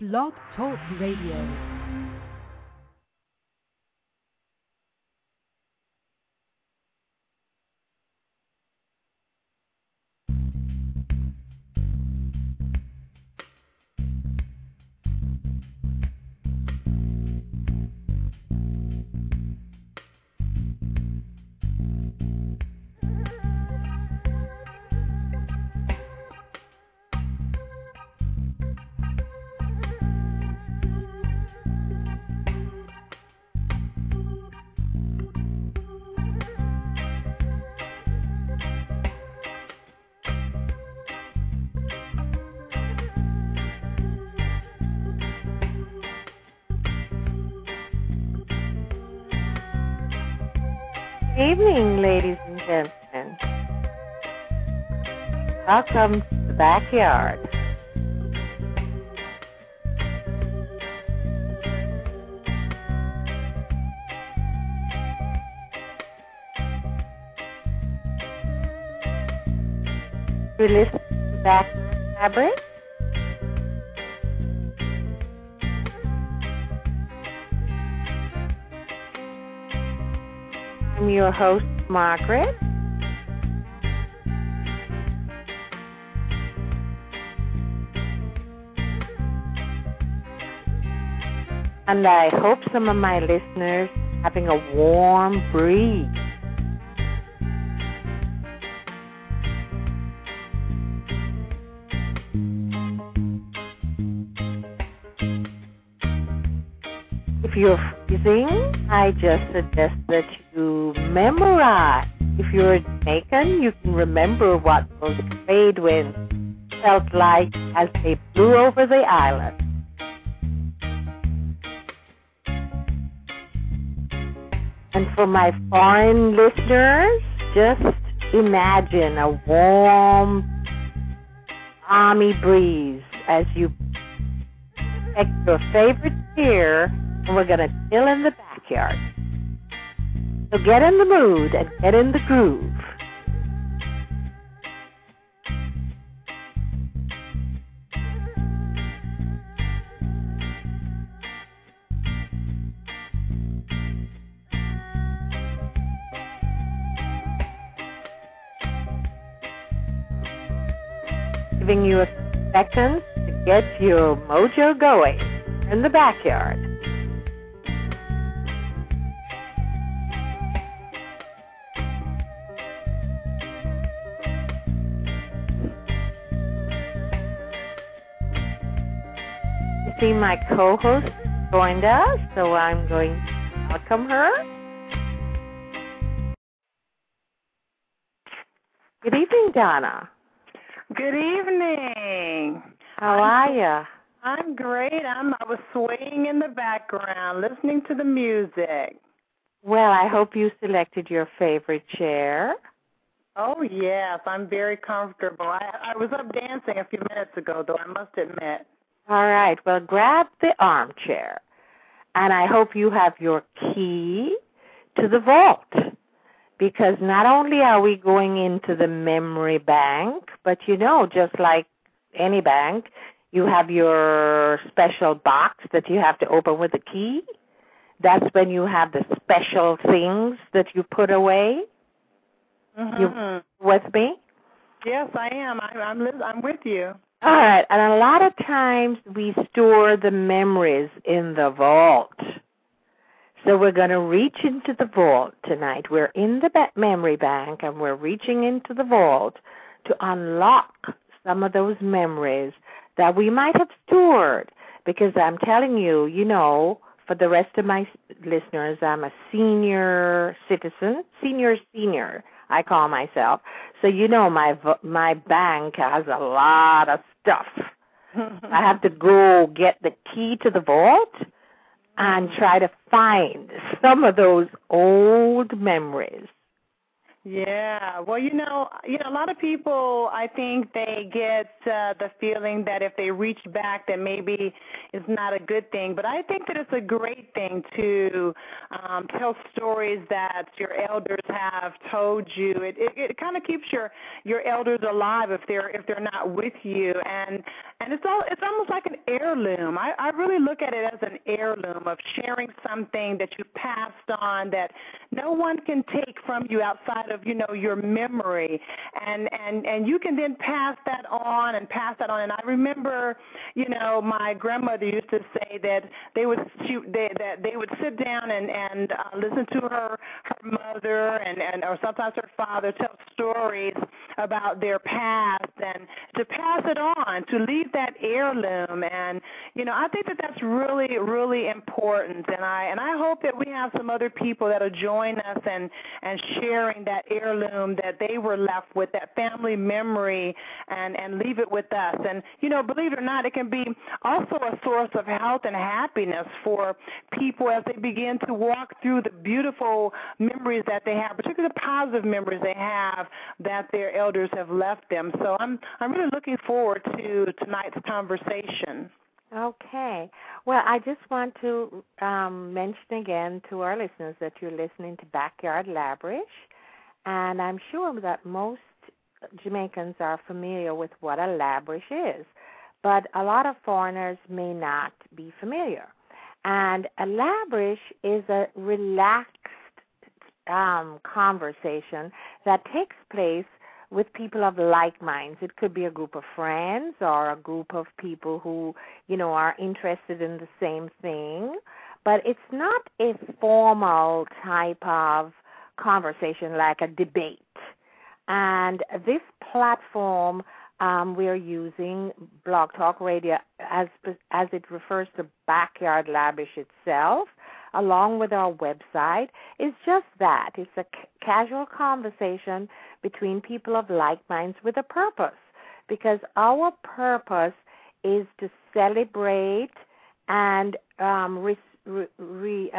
Blog Talk Radio. Good evening, ladies and gentlemen. Welcome to the backyard. You listen to Backyard Fabric. I'm your host, Margaret. And I hope some of my listeners are having a warm breeze. If you're freezing, I just suggest that you memorize. If you're Jamaican, you can remember what those trade winds felt like as they blew over the island. And for my foreign listeners, just imagine a warm, balmy breeze as you pick your favorite chair, and we're going to chill in the backyard. So get in the mood and get in the groove. Giving you a second to get your mojo going in the backyard. See, my co-host joined us, so I'm going to welcome her. Good evening, Donna. Good evening. How are you? I'm great. I was swaying in the background, listening to the music. Well, I hope you selected your favorite chair. Oh, yes. I'm very comfortable. I was up dancing a few minutes ago, though, I must admit. All right. Well, grab the armchair, and I hope you have your key to the vault, because not only are we going into the memory bank, but, you know, just like any bank, you have your special box that you have to open with a key. That's when you have the special things that you put away. Mm-hmm. You with me? Yes, I am. I'm with you. All right, and a lot of times we store the memories in the vault. So we're going to reach into the vault tonight. We're in the memory bank, and we're reaching into the vault to unlock some of those memories that we might have stored. Because I'm telling you, you know, for the rest of my listeners, I'm a senior citizen, senior, I call myself. So, you know, my bank has a lot of stuff. I have to go get the key to the vault and try to find some of those old memories. Yeah, well, you know, a lot of people, I think they get the feeling that if they reach back, that maybe it's not a good thing. But I think that it's a great thing to tell stories that your elders have told you. It kind of keeps your elders alive if they're not with you, and And it's almost like an heirloom. I really look at it as an heirloom of sharing something that you passed on that no one can take from you outside of, your memory. And you can then pass that on and pass that on. And I remember, my grandmother used to say that they would sit down and listen to her mother and or sometimes her father tell stories about their past, and to pass it on, to leave that heirloom. And I think that that's really, really important. And I hope that we have some other people that'll join us and sharing that heirloom that they were left with, that family memory, and leave it with us. And believe it or not, it can be also a source of health and happiness for people as they begin to walk through the beautiful memories that they have, particularly the positive memories they have that their elders have left them. So I'm really looking forward to tonight's conversation. Okay. Well, I just want to mention again to our listeners that you're listening to Backyard Labrish, and I'm sure that most Jamaicans are familiar with what a labrish is, but a lot of foreigners may not be familiar. And a labrish is a relaxed conversation that takes place with people of like minds. It could be a group of friends or a group of people who, are interested in the same thing, but it's not a formal type of conversation like a debate. And this platform we're using, Blog Talk Radio, as it refers to Backyard Labrish itself, along with our website, is just that. It's a casual conversation between people of like minds with a purpose, because our purpose is to celebrate and refresh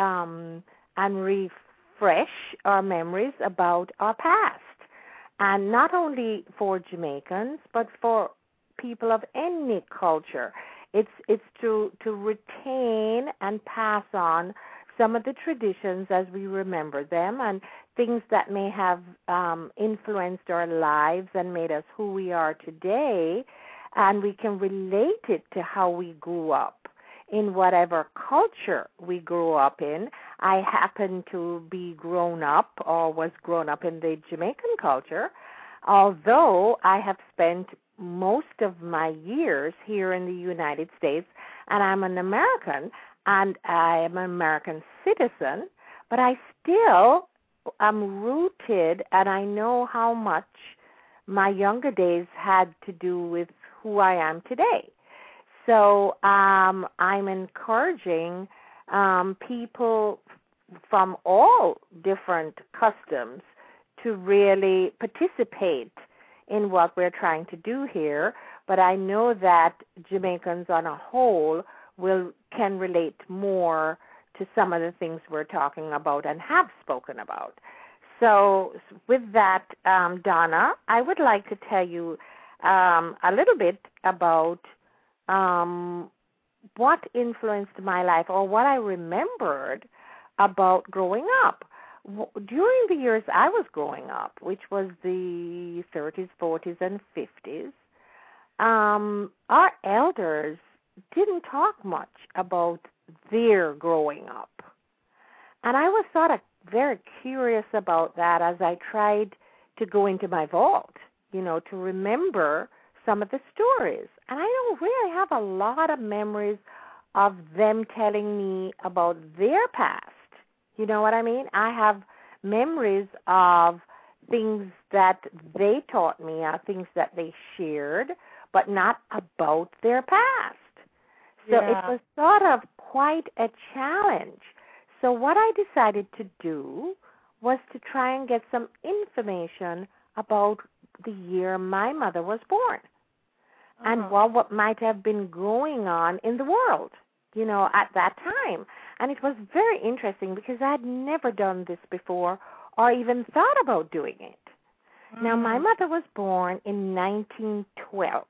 our memories about our past. And not only for Jamaicans, but for people of any culture. It's to retain and pass on some of the traditions as we remember them, and things that may have influenced our lives and made us who we are today, and we can relate it to how we grew up in whatever culture we grew up in. I happen to be grown up or was grown up in the Jamaican culture, although I have spent most of my years here in the United States, and I'm an American, and I am an American citizen, but I still am rooted, and I know how much my younger days had to do with who I am today. So I'm encouraging people from all different customs to really participate in what we're trying to do here. But I know that Jamaicans on a whole can relate more to some of the things we're talking about and have spoken about. So with that, Donna, I would like to tell you a little bit about what influenced my life, or what I remembered about growing up. During the years I was growing up, which was the 30s, 40s, and 50s, our elders didn't talk much about their growing up. And I was sort of very curious about that as I tried to go into my vault, to remember some of the stories. And I don't really have a lot of memories of them telling me about their past. You know what I mean? I have memories of things that they taught me, things that they shared, but not about their past. So It was sort of quite a challenge. So what I decided to do was to try and get some information about the year my mother was born and what might have been going on in the world, at that time. And it was very interesting because I had never done this before or even thought about doing it. Now, my mother was born in 1912.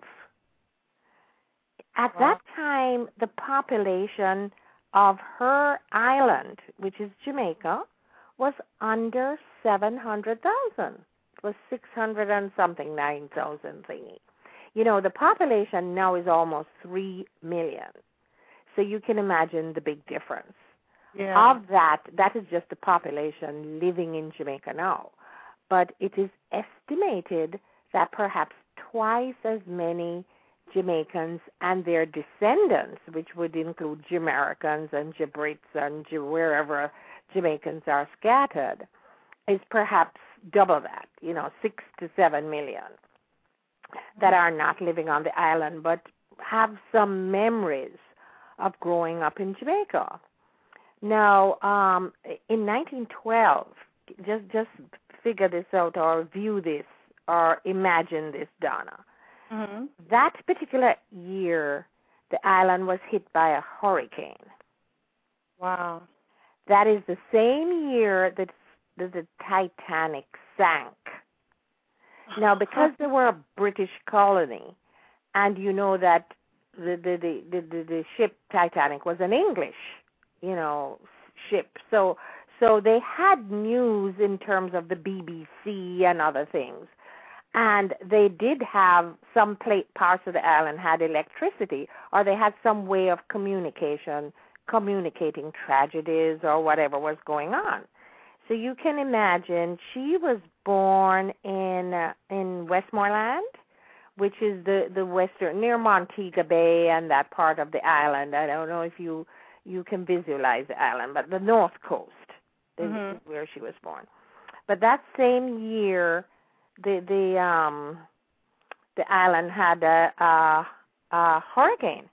At that time, the population of her island, which is Jamaica, was under 700,000. It was 600 and something, 9,000 thingy. The population now is almost 3 million. So you can imagine the big difference. Yeah. Of that is just the population living in Jamaica now. But it is estimated that perhaps twice as many Jamaicans and their descendants, which would include Jamaicans and Jabrits and wherever Jamaicans are scattered, is perhaps double that, 6 to 7 million that are not living on the island but have some memories of growing up in Jamaica. Now, in 1912, just figure this out or view this or imagine this, Donna. Mm-hmm. That particular year, the island was hit by a hurricane. Wow. That is the same year that the Titanic sank. Now, because they were a British colony, and you know that the ship Titanic was an English, ship. So they had news in terms of the BBC and other things. And they did have some parts of the island had electricity, or they had some way of communicating tragedies or whatever was going on. So you can imagine she was born in Westmoreland, which is the western, near Montego Bay and that part of the island. I don't know if you can visualize the island, but the north coast is where she was born. But that same year, the island had a hurricane,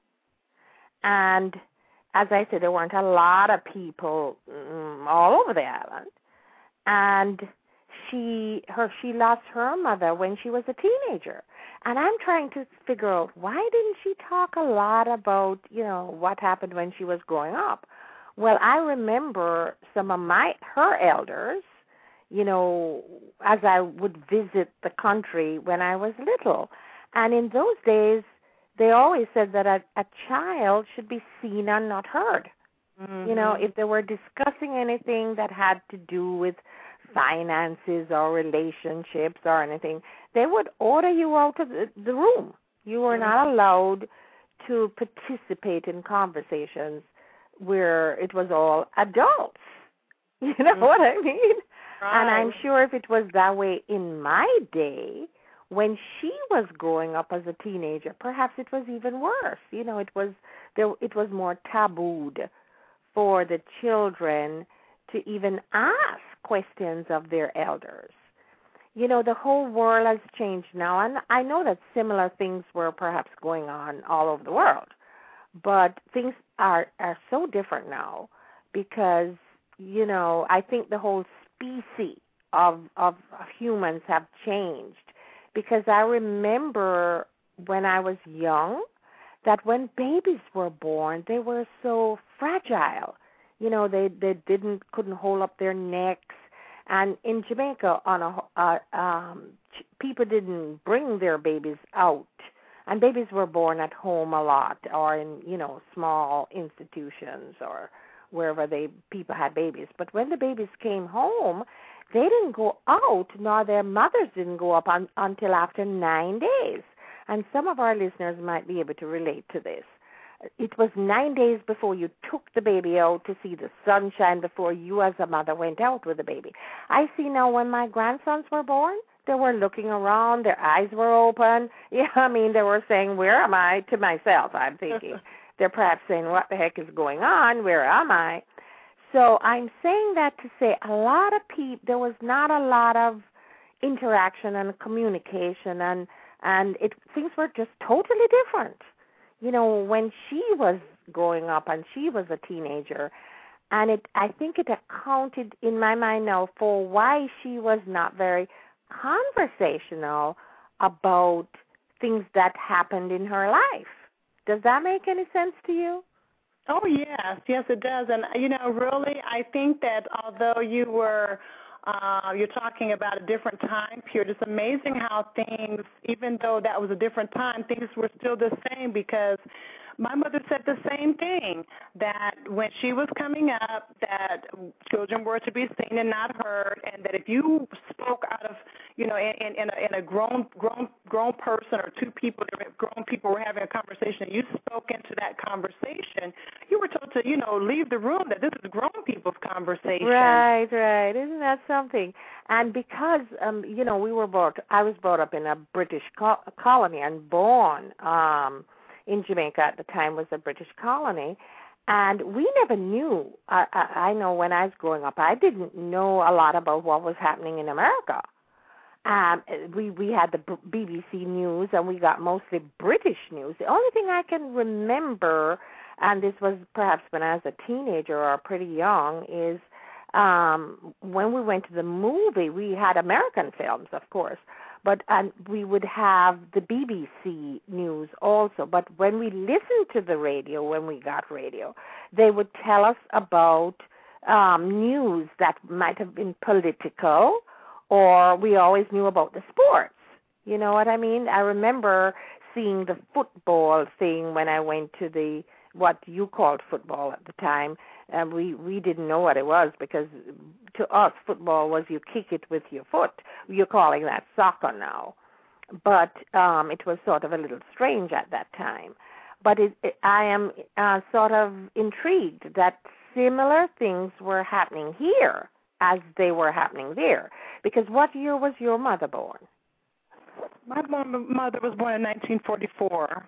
and as I said, there weren't a lot of people all over the island, and she lost her mother when she was a teenager. And I'm trying to figure out, why didn't she talk a lot about what happened when she was growing up? Well, I remember some of her elders, as I would visit the country when I was little. And in those days, they always said that a child should be seen and not heard. Mm-hmm. If they were discussing anything that had to do with finances or relationships or anything, they would order you out of the room. You were not allowed to participate in conversations where it was all adults. You know what I mean? Right. And I'm sure if it was that way in my day, when she was growing up as a teenager, perhaps it was even worse. It was more tabooed for the children to even ask questions of their elders. The whole world has changed now, and I know that similar things were perhaps going on all over the world, but things are so different now because, I think the whole species of humans have changed, because I remember when I was young that when babies were born, they were so fragile. They couldn't hold up their necks. And in Jamaica, people didn't bring their babies out, and babies were born at home a lot, or in small institutions or wherever people had babies. But when the babies came home, they didn't go out, nor their mothers didn't go up until after 9 days. And some of our listeners might be able to relate to this. It was 9 days before you took the baby out to see the sunshine before you as a mother went out with the baby. I see now when my grandsons were born, they were looking around, their eyes were open. They were saying, where am I? To myself, I'm thinking. They're perhaps saying, what the heck is going on? Where am I? So I'm saying that to say there was not a lot of interaction and communication, and things were just totally different. When she was growing up and she was a teenager, and I think it accounted in my mind now for why she was not very conversational about things that happened in her life. Does that make any sense to you? Oh, yes, it does. And, really, I think that although you're talking about a different time period, it's amazing how things, even though that was a different time, things were still the same, because my mother said the same thing, that when she was coming up, that children were to be seen and not heard, and that if you spoke out of, in a grown grown person or two people, grown people were having a conversation, and you spoke into that conversation, you were told to, leave the room, that this is grown people's conversation. Right. Isn't that something? And because, I was brought up in a British colony and born in Jamaica at the time was a British colony. And we never knew. I know when I was growing up, I didn't know a lot about what was happening in America. We had the BBC News, and we got mostly British news. The only thing I can remember, and this was perhaps when I was a teenager or pretty young, is when we went to the movie, we had American films, of course, and we would have the BBC News also. But when we listened to the radio, when we got radio, they would tell us about news that might have been political, or we always knew about the sports. You know what I mean? I remember seeing the football thing when I went to what you called football at the time. And we didn't know what it was, because to us football was you kick it with your foot. You're calling that soccer now. But it was sort of a little strange at that time. But I am sort of intrigued that similar things were happening here as they were happening there. Because what year was your mother born? My mother was born in 1944.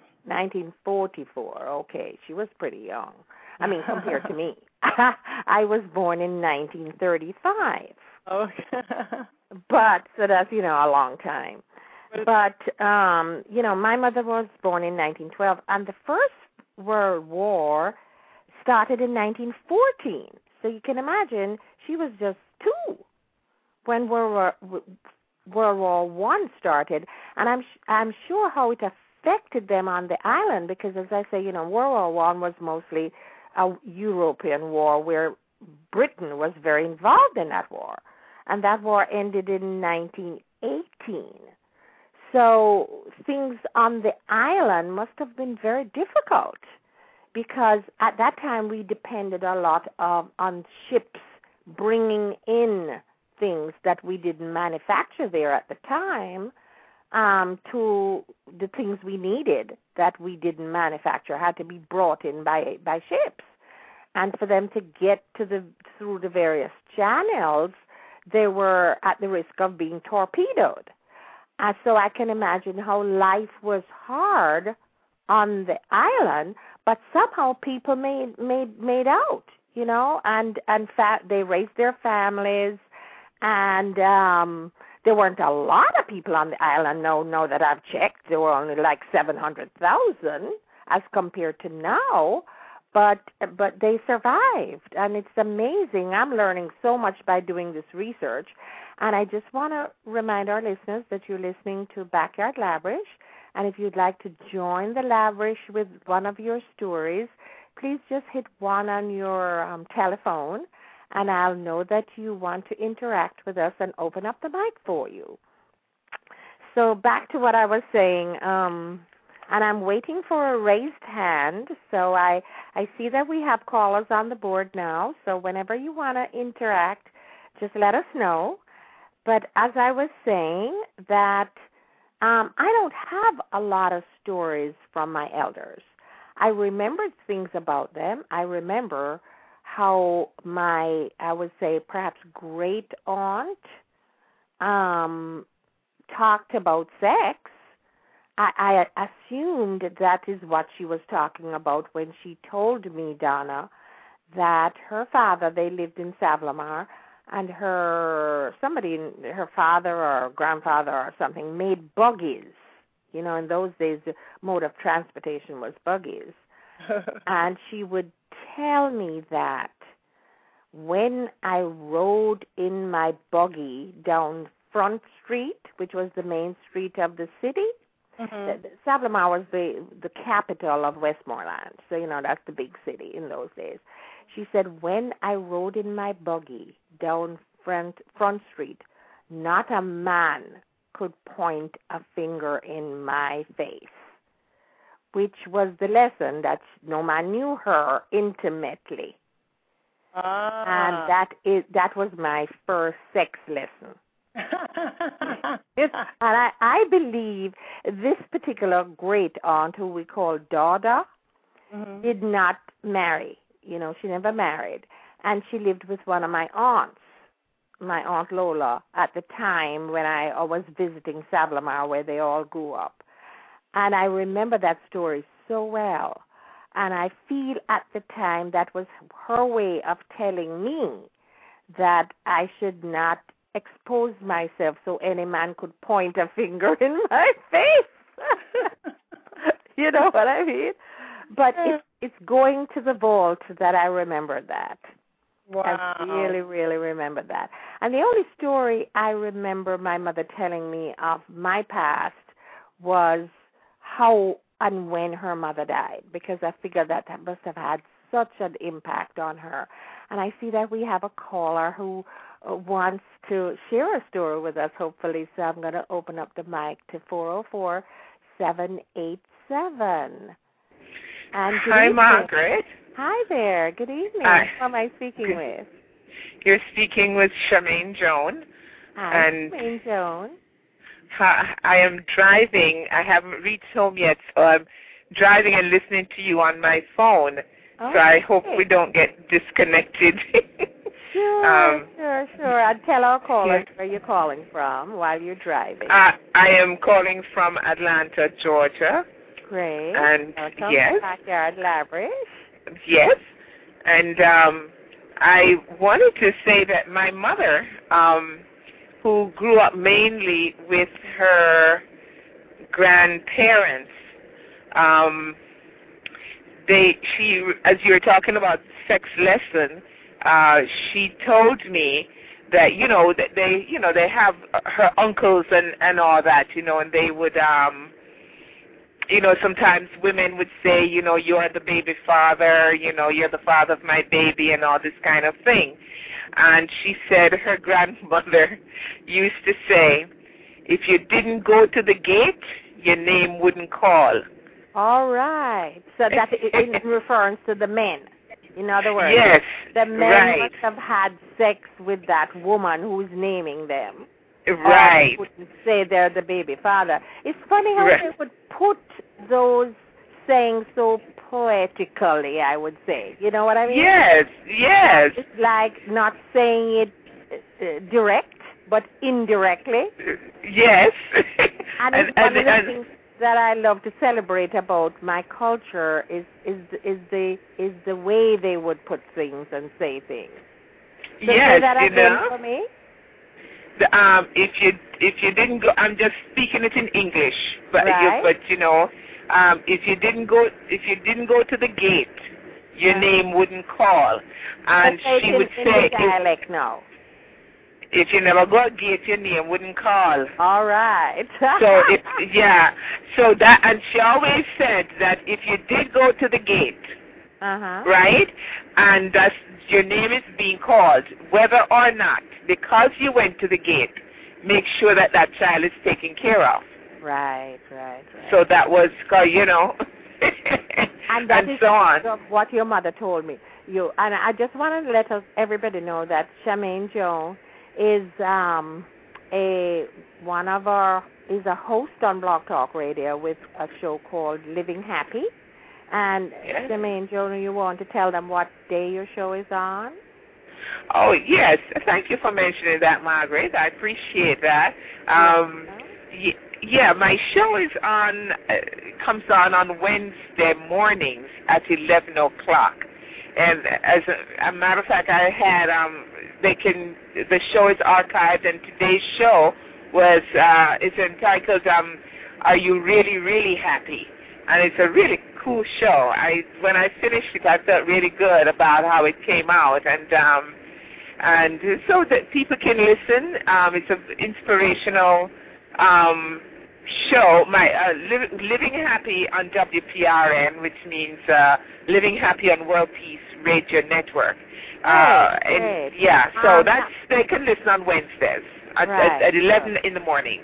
1944. Okay, she was pretty young. I mean, compared to me. I was born in 1935. Okay. But, so that's, a long time. But, my mother was born in 1912, and the First World War started in 1914. So you can imagine she was just 2 when World War I started. And I'm sure how it affected them on the island, because, as I say, World War I was mostly a European war where Britain was very involved in that war. And that war ended in 1918. So things on the island must have been very difficult, because at that time we depended a lot on ships bringing in things that we didn't manufacture there at the time, to the things we needed that we didn't manufacture had to be brought in by ships. And for them to get through the various channels, they were at the risk of being torpedoed. And so I can imagine how life was hard on the island, but somehow people made out, and they raised their families, and there weren't a lot of people on the island. No, that I've checked, there were only like 700,000 as compared to now, but they survived, and it's amazing. I'm learning so much by doing this research, and I just want to remind our listeners that you're listening to Backyard Labrish, and if you'd like to join the Labrish with one of your stories, please just hit 1 on your telephone, and I'll know that you want to interact with us and open up the mic for you. So back to what I was saying, and I'm waiting for a raised hand, so I see that we have callers on the board now, so whenever you want to interact, just let us know. But as I was saying, that I don't have a lot of stories from my elders. I remembered things about them. I remember how I would say perhaps great aunt talked about sex. I assumed that is what she was talking about when she told me, Donna, that her father, they lived in Savlamar, and her father or grandfather or something made buggies. In those days the mode of transportation was buggies. And she would tell me that when I rode in my buggy down Front Street, which was the main street of the city, Savlamar was the capital of Westmoreland, so that's the big city in those days. She said, when I rode in my buggy down Front Street, not a man could point a finger in my face, which was the lesson that no man knew her intimately. And that was my first sex lesson. And I believe this particular great aunt, who we call Dada, did not marry. You know, she never married. And she lived with one of my aunts, my Aunt Lola, at the time when I was visiting Sablomar, where they all grew up. And I remember that story so well. And I feel at the time that was her way of telling me that I should not expose myself so any man could point a finger in my face. You know what I mean? But it's going to the vault that I remember that. Wow. I really, really remember that. And the only story I remember my mother telling me of my past was how and when her mother died, because I figure that must have had such an impact on her. And I see that we have a caller who wants to share a story with us, hopefully, so I'm going to open up the mic to 404-787. And hi, Margaret. Hi there. Good evening. Hi. Who am I speaking with? You're speaking with Charmaine Joan. Hi, Charmaine Joan. I am driving. I haven't reached home yet, so I'm driving and listening to you on my phone. Okay. So I hope we don't get disconnected. Sure. I'll tell our callers where you're calling from while you're driving. I am calling from Atlanta, Georgia. Great. And welcome yes. to Backyard Library. Yes. And I wanted to say that my mother, who grew up mainly with her grandparents, she, as you were talking about sex lesson, she told me that, that they have her uncles and all that, and they would, sometimes women would say, you're the baby father, you're the father of my baby and all this kind of thing. And she said her grandmother used to say, if you didn't go to the gate, your name wouldn't call. All right. So that in reference to the men. In other words, yes, the men must have had sex with that woman who's naming them. Right. Wouldn't say they're the baby father. It's funny how they would put those sayings so poetically, I would say. You know what I mean? Yes. It's like not saying it direct, but indirectly. Yes. And it's one of the things that I love to celebrate about my culture is the way they would put things and say things. So yes, say that again for me. If you didn't go, I'm just speaking it in English, but right. if you didn't go to the gate, your name wouldn't call, and she would say, in dialect now. If you never go to the gate, your name wouldn't call. All right. So that, and she always said that if you did go to the gate, right, and that your name is being called, whether or not, because you went to the gate, make sure that that child is taken care of. Right. So that was, and that is so on. What your mother told me. And I just want to let everybody know that Charmaine Joan is is a host on Blog Talk Radio with a show called Living Happy. And Charmaine Joan, you want to tell them what day your show is on? Oh, yes. Thank you for mentioning that, Margaret. I appreciate that. My show is comes on Wednesday mornings at 11 o'clock. And as a matter of fact, I had, the show is archived, and today's show is entitled, Are You Really, Really Happy? And it's a really cool show. When I finished it, I felt really good about how it came out, and so that people can listen. It's an inspirational show. My Living Happy on WPRN, which means Living Happy on World Peace Radio Network. Great. So they can listen on Wednesdays at 11 in the morning.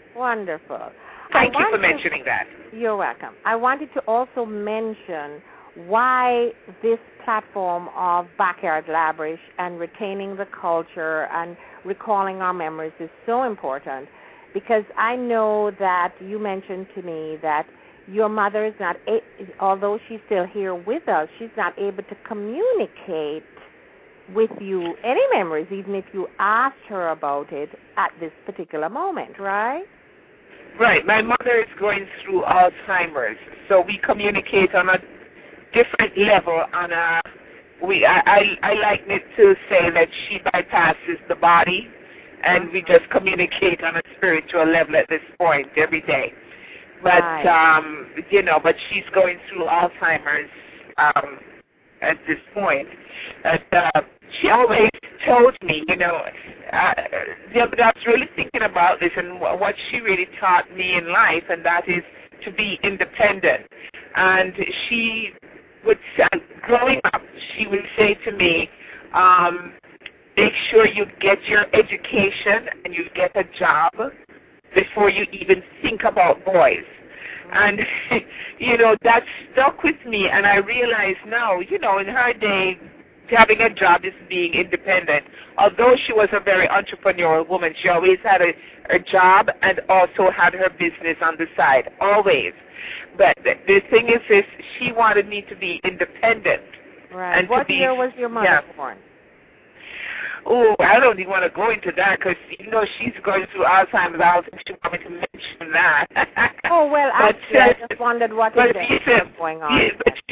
Wonderful. Thank you for mentioning that. You're welcome. I wanted to also mention why this platform of Backyard Labrish and retaining the culture and recalling our memories is so important, because I know that you mentioned to me that your mother is not, although she's still here with us, she's not able to communicate with you any memories, even if you asked her about it at this particular moment, right? Right. My mother is going through Alzheimer's, so we communicate on a different level. I like it to say that she bypasses the body, and we just communicate on a spiritual level at this point every day. But but she's going through Alzheimer's at this point. She always told me, I was really thinking about this and what she really taught me in life, and that is to be independent. And she would say, growing up, she would say to me, make sure you get your education and you get a job before you even think about boys. And, that stuck with me, and I realize now, in her day, having a job is being independent. Although she was a very entrepreneurial woman, she always had a job and also had her business on the side, always. But the thing is this, she wanted me to be independent. Right. And what year was your mother born? Oh, I don't even want to go into that because, she's going through Alzheimer's. I don't think she wanted me to mention that. Oh, well, I just wondered what is going on.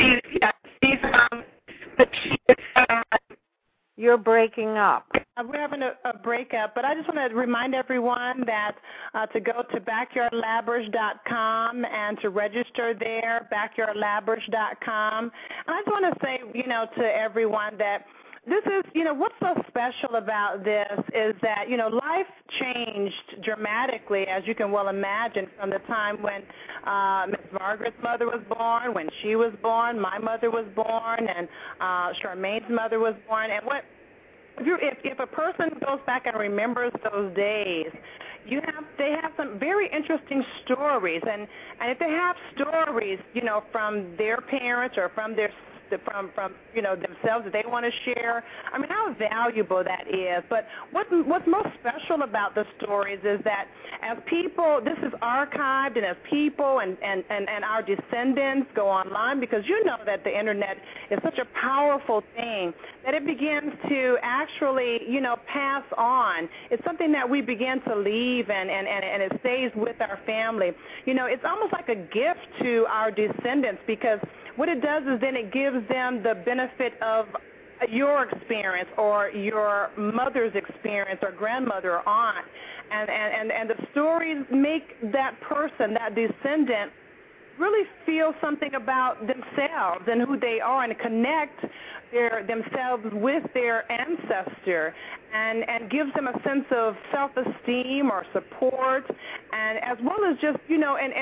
You're breaking up. We're having a breakup, but I just want to remind everyone that to go to backyardlabrish.com and to register there, backyardlabrish.com. And I just want to say, to everyone that this is, what's so special about this is that, life changed dramatically, as you can well imagine, from the time when Miss Margaret's mother was born, when she was born, my mother was born, and Charmaine's mother was born. And if a person goes back and remembers those days, they have some very interesting stories, and if they have stories, from their parents or from their themselves that they want to share. I mean, how valuable that is. But what's most special about the stories is that as people, this is archived, and as people and our descendants go online, because that the internet is such a powerful thing that it begins to actually, pass on. It's something that we begin to leave and it stays with our family. It's almost like a gift to our descendants, because what it does is then it gives them the benefit of your experience or your mother's experience or grandmother or aunt. And the stories make that person, that descendant, really feel something about themselves and who they are and connect themselves with their ancestor and gives them a sense of self-esteem or support, and as well as just and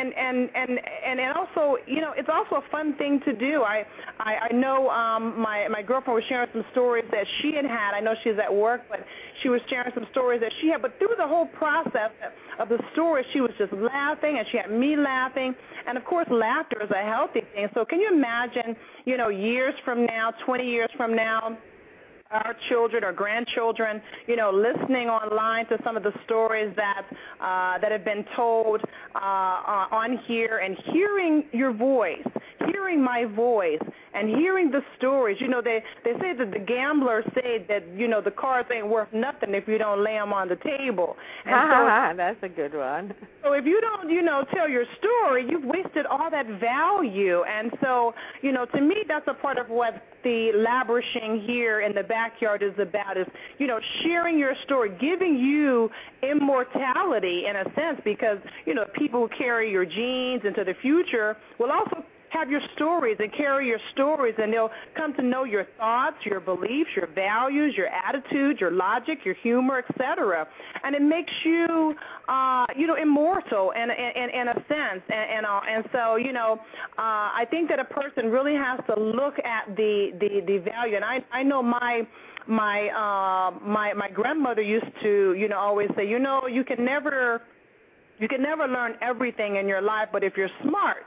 also it's also a fun thing to do. I know my girlfriend was sharing some stories that she had. I know she's at work, but she was sharing some stories that she had. But through the whole process of the story, she was just laughing, and she had me laughing. And of course, laughter is a healthy thing. So can you imagine, years from now, 20 years from now, our children or grandchildren, listening online to some of the stories that have been told on here, and hearing your voice, hearing my voice, and hearing the stories. They say that the gamblers say that, the cards ain't worth nothing if you don't lay them on the table. And that's a good one. So if you don't, tell your story, you've wasted all that value. And so, to me, that's a part of what the labrishing here in the backyard is about, is, sharing your story, giving you immortality in a sense, because, people who carry your genes into the future will also have your stories and carry your stories, and they'll come to know your thoughts, your beliefs, your values, your attitudes, your logic, your humor, etc. And it makes you, immortal in a sense. And so, I think that a person really has to look at the value. And I know my grandmother used to, always say, you can never learn everything in your life, but if you're smart,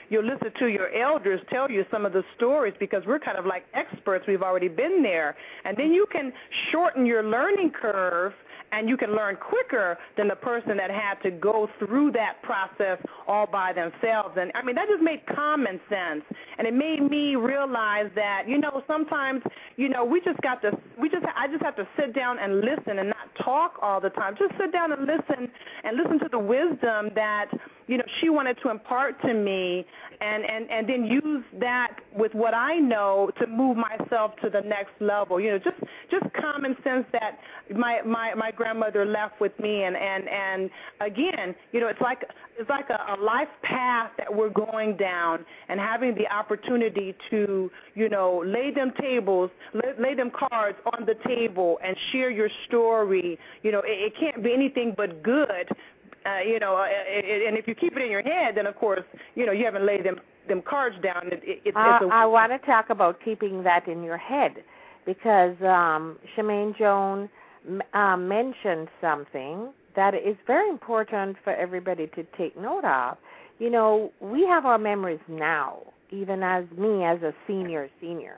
you'll listen to your elders tell you some of the stories because we're kind of like experts. We've already been there. And then you can shorten your learning curve and you can learn quicker than the person that had to go through that process all by themselves. And, I mean, that just made common sense. And it made me realize that, sometimes, I just have to sit down and listen and not talk all the time. Just sit down and listen to the wisdom that, she wanted to impart to me and then use that with what I know to move myself to the next level. Just common sense that my grandmother left with me. And again, it's like a life path that we're going down and having the opportunity to, lay them cards on the table and share your story. It can't be anything but good. And if you keep it in your head, then of course, you haven't laid them cards down. I want to talk about keeping that in your head because Shemaine Jones mentioned something that is very important for everybody to take note of. We have our memories now, even as me as a senior,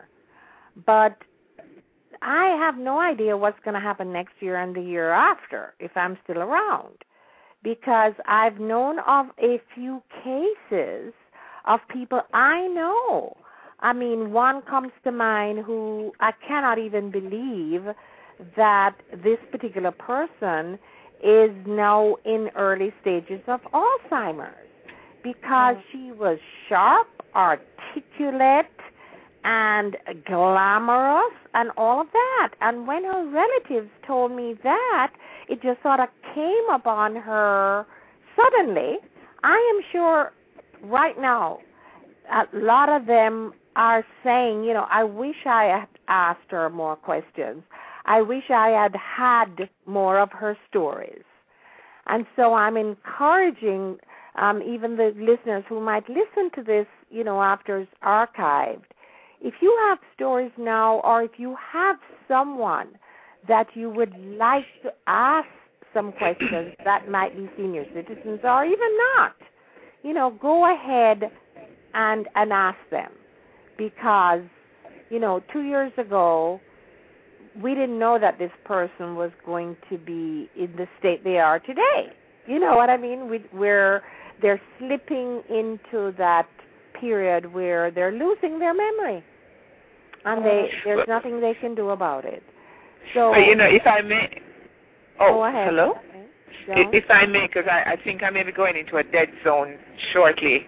but I have no idea what's going to happen next year and the year after if I'm still around. Because I've known of a few cases of people I know. I mean, one comes to mind who I cannot even believe that this particular person is now in early stages of Alzheimer's because she was sharp, articulate, and glamorous and all of that. And when her relatives told me that, it just sort of came upon her suddenly. I am sure right now a lot of them are saying, I wish I had asked her more questions. I wish I had more of her stories. And so I'm encouraging even the listeners who might listen to this, after it's archived. If you have stories now or if you have someone that you would like to ask some questions that might be senior citizens or even not, go ahead and ask them because, 2 years ago, we didn't know that this person was going to be in the state they are today. You know what I mean? They're slipping into that period where they're losing their memory, and there's nothing they can do about it. So, if I may. Oh, go ahead. Hello? Okay. If I may, because I think I may be going into a dead zone shortly.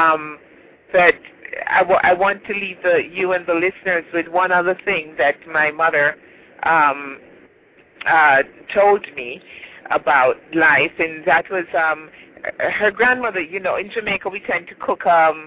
But I want to leave you and the listeners with one other thing that my mother told me about life, and that was her grandmother. In Jamaica we tend to cook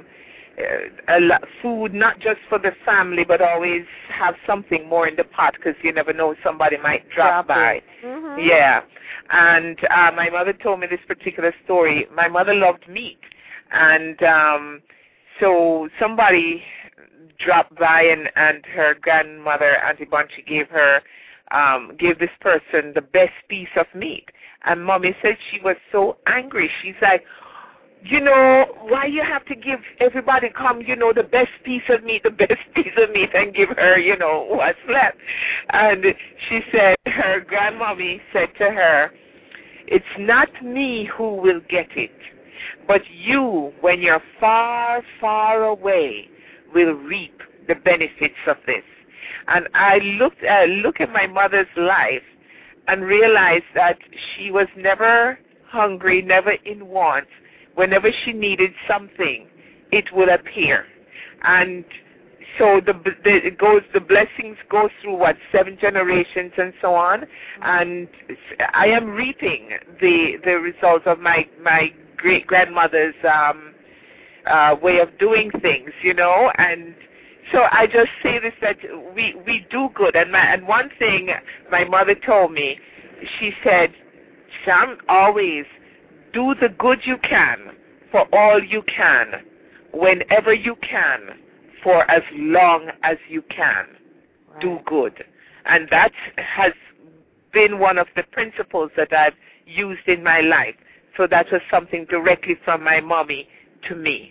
food not just for the family, but always have something more in the pot because you never know, somebody might drop by. Mm-hmm. Yeah. And my mother told me this particular story. My mother loved meat, and so somebody dropped by, and her grandmother, Auntie Bunchy, gave this person the best piece of meat. And Mommy said she was so angry. She's like, why you have to give everybody the best piece of meat, and give her, what's left. And she said, her grandmommy said to her, it's not me who will get it, but you, when you're far, far away, will reap the benefits of this. And I look at my mother's life and realized that she was never hungry, never in want. Whenever she needed something, it would appear. And so the blessings go through 7 generations and so on. And I am reaping the results of my great grandmother's way of doing things, And so I just say this, that we do good. And one thing my mother told me, she said, Sam, always do the good you can for all you can, whenever you can, for as long as you can. Right. Do good. And that has been one of the principles that I've used in my life. So that was something directly from my mommy to me.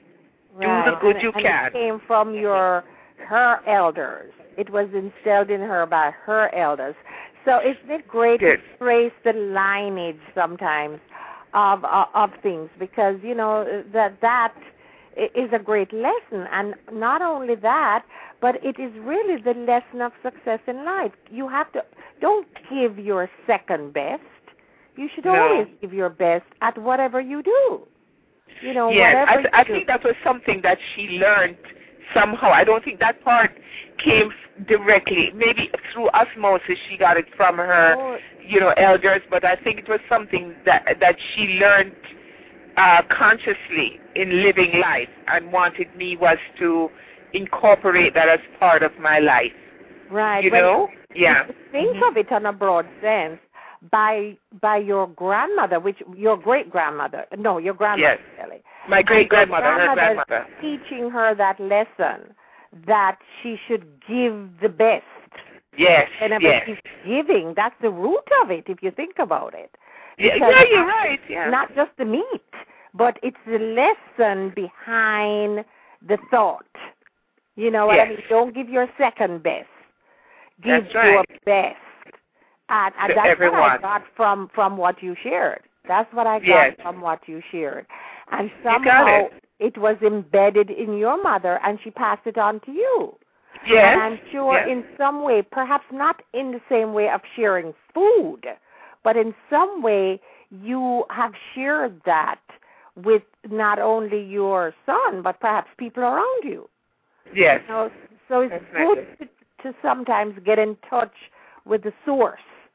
Right. Do the good you and can. It came from her elders. It was instilled in her by her elders. So isn't it great to trace the lineage sometimes of things, because that is a great lesson, and not only that, but it is really the lesson of success in life. You have to don't give your second best. You should always give your best at whatever you do. Yes, I think that was something that she learned somehow. I don't think that part came directly. Maybe through osmosis she got it from her, elders, but I think it was something that she learned consciously in living life, and wanted me was to incorporate that as part of my life. Right. Yeah. Think of it on a broad sense. By your grandmother, your grandmother, yes. really. My great-grandmother, her grandmother. Teaching her that lesson, that she should give the best. Yes, and yes. She's giving, that's the root of it, if you think about it. Yeah, you're right, yeah. Not just the meat, but it's the lesson behind the thought. You know what I mean? Don't give your second best. Give your best. And that's everyone. what I got from what you shared. That's what I got from what you shared. And somehow it was embedded in your mother, and she passed it on to you. Yes. And I'm sure in some way, perhaps not in the same way of sharing food, but in some way you have shared that with not only your son, but perhaps people around you. Yes. So it's good to sometimes get in touch with the source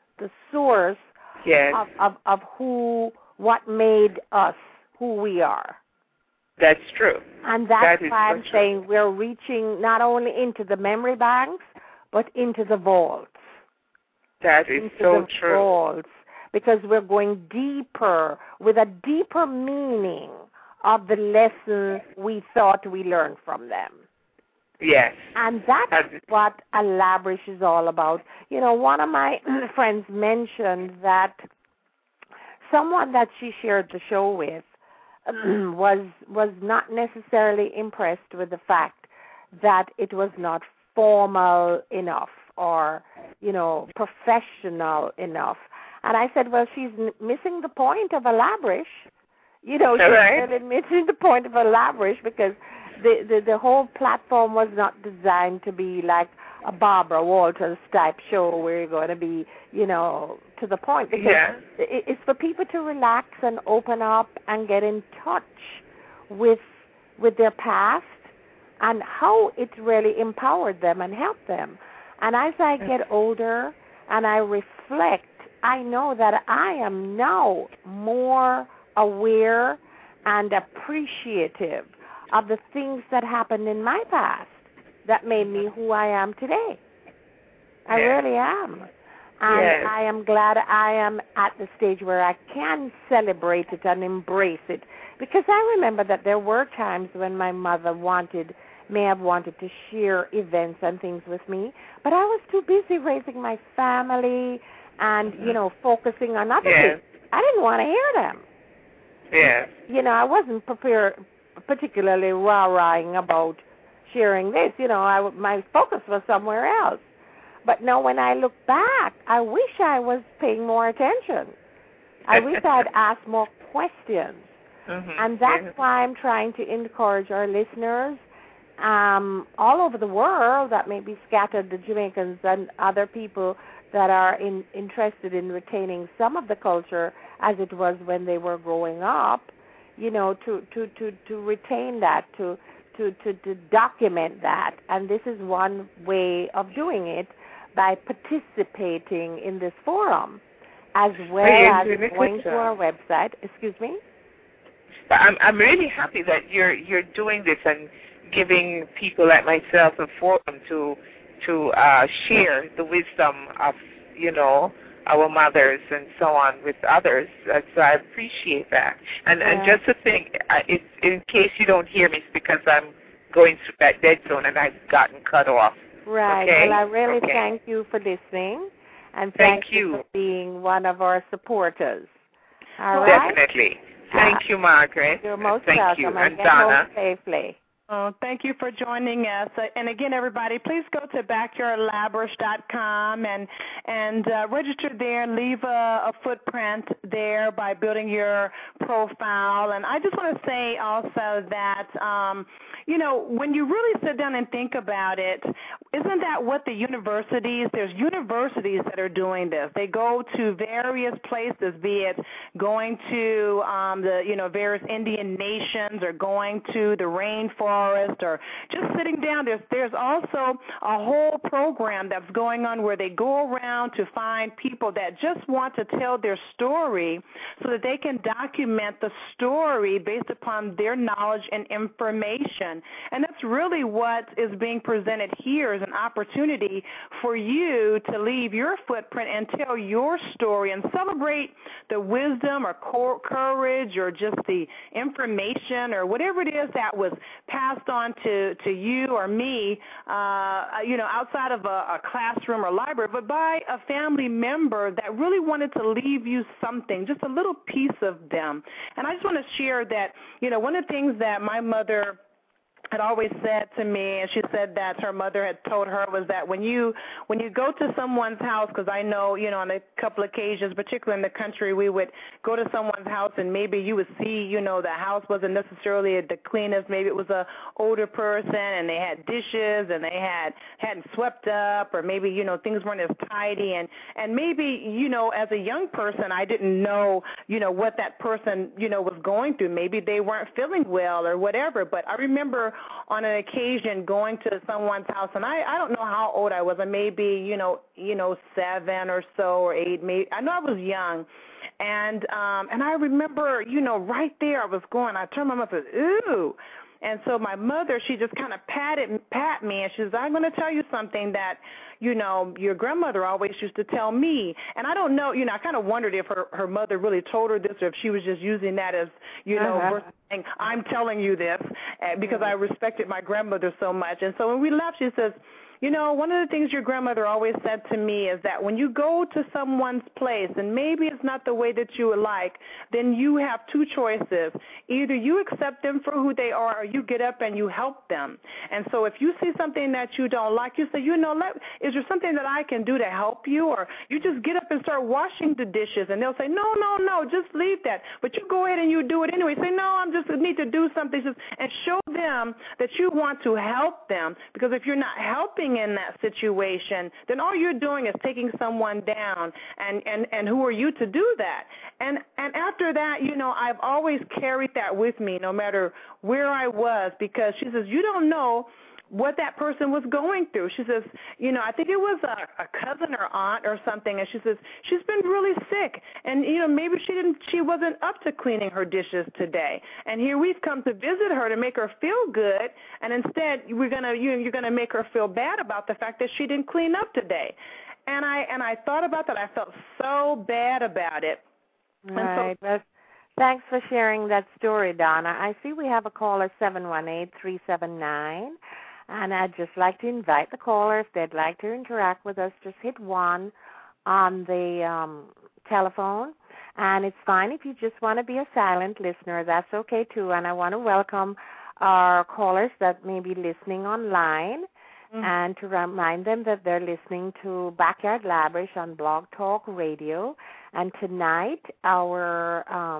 of what made us who we are. That's true. And that's why I'm saying we're reaching not only into the memory banks, but into the vaults. That is so true. Vaults, because we're going deeper, with a deeper meaning of the lessons we thought we learned from them. Yes. And that's what a Labrish is all about. One of my friends mentioned that someone that she shared the show with was not necessarily impressed with the fact that it was not formal enough or, professional enough. And I said, well, she's missing the point of a Labrish. She's really missing the point of a Labrish, because the whole platform was not designed to be like a Barbara Walters type show where you're going to be, to the point. Because it's for people to relax and open up and get in touch with their past and how it really empowered them and helped them. And as I get older and I reflect, I know that I am now more aware and appreciative of the things that happened in my past that made me who I am today. I really am. And I am glad I am at the stage where I can celebrate it and embrace it. Because I remember that there were times when my mother may have wanted to share events and things with me, but I was too busy raising my family and, focusing on other things. I didn't want to hear them. Yeah. I wasn't particularly rah-rahing about sharing this. My focus was somewhere else. But now when I look back, I wish I was paying more attention. I wish I'd asked more questions. And that's why I'm trying to encourage our listeners all over the world that may be scattered, the Jamaicans and other people that are interested in retaining some of the culture as it was when they were growing up, to retain that, to document that. And this is one way of doing it, by participating in this forum, as well as going to our website. Excuse me? I'm really happy that you're doing this and giving people like myself a forum to share the wisdom of, our mothers and so on with others. So I appreciate that. And just to think, in case you don't hear me, it's because I'm going through that dead zone and I've gotten cut off. Right. Okay? Well, I really thank you for listening, and thank you for being one of our supporters. All right? Definitely. Thank you, Margaret. You're most thank welcome. You. And and get Donna. home safely. Oh, thank you for joining us. And again, everybody, please go to backyardlabberish.com and register there and leave a footprint there by building your profile. And I just want to say also that, when you really sit down and think about it, isn't that what there's universities that are doing this. They go to various places, be it going to the various Indian nations or going to the rainforest or just sitting down. There's also a whole program that's going on where they go around to find people that just want to tell their story so that they can document the story based upon their knowledge and information. And that's really what is being presented here as an opportunity for you to leave your footprint and tell your story and celebrate the wisdom or courage or just the information or whatever it is that was passed on to you or me, outside of a classroom or library, but by a family member that really wanted to leave you something, just a little piece of them. And I just want to share that, one of the things that my mother had always said to me, and she said that her mother had told her, was that when you go to someone's house, because I know, on a couple occasions, particularly in the country, we would go to someone's house and maybe you would see, the house wasn't necessarily the cleanest. Maybe it was a older person and they had dishes and they hadn't swept up, or maybe, things weren't as tidy. And maybe, as a young person, I didn't know, what that person, was going through. Maybe they weren't feeling well or whatever. But I remember on an occasion going to someone's house, and I don't know how old I was. I maybe 7 or so or 8. Maybe I know I was young, and I remember right there I was going. I turned my mouth and said, "Ooh." And so my mother, she just kind of pat me, and she says, "I'm going to tell you something that, your grandmother always used to tell me." And I don't know, I kind of wondered if her mother really told her this or if she was just using that as, versus saying, "I'm telling you this," because I respected my grandmother so much. And so when we left, she says, one of the things your grandmother always said to me is that when you go to someone's place and maybe it's not the way that you would like, then you have two choices. Either you accept them for who they are or you get up and you help them. And so if you see something that you don't like, you say, is there something that I can do to help you? Or you just get up and start washing the dishes, and they'll say, no, just leave that. But you go ahead and you do it anyway. Say, no, I just need to do something. And show them that you want to help them, because if you're not helping in that situation, then all you're doing is taking someone down, and who are you to do that? And after that, I've always carried that with me no matter where I was, because she says, you don't know what that person was going through. She says, I think it was a cousin or aunt or something, and she says, she's been really sick, and, maybe she wasn't up to cleaning her dishes today, and here we've come to visit her to make her feel good, and instead you're going to make her feel bad about the fact that she didn't clean up today. And I thought about that. I felt so bad about it. Right. Thanks for sharing that story, Donna. I see we have a caller, 718-379. And I'd just like to invite the caller, if they'd like to interact with us, just hit 1 on the telephone. And it's fine if you just want to be a silent listener. That's okay, too. And I want to welcome our callers that may be listening online, and to remind them that they're listening to Backyard Labberish on Blog Talk Radio. And tonight our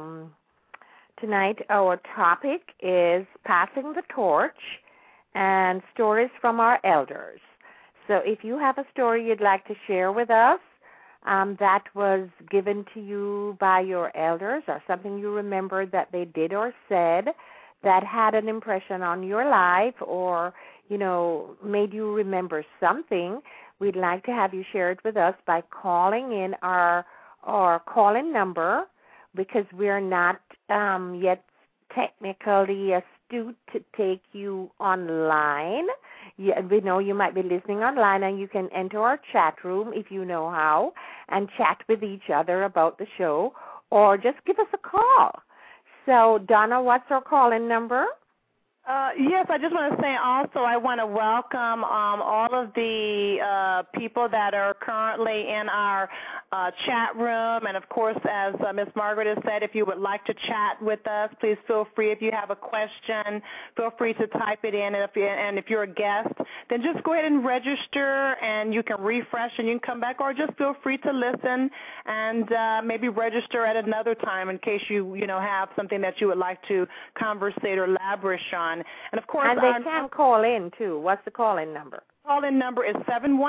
topic is Passing the Torch and stories from our elders. So if you have a story you'd like to share with us that was given to you by your elders, or something you remember that they did or said that had an impression on your life, or, made you remember something, we'd like to have you share it with us by calling in our call-in number, because we're not yet technically astute to take you online. We know you might be listening online, and you can enter our chat room if you know how and chat with each other about the show, or just give us a call. So, Donna, what's our call-in number? Yes, I just want to say also I want to welcome all of the people that are currently in our chat room. And, of course, as Ms. Margaret has said, if you would like to chat with us, please feel free. If you have a question, feel free to type it in. And if you're a guest, then just go ahead and register, and you can refresh and you can come back, or just feel free to listen and maybe register at another time in case you have something that you would like to conversate or elaborate on. And, of course, and they can call in, too. What's the call-in number? Call-in number is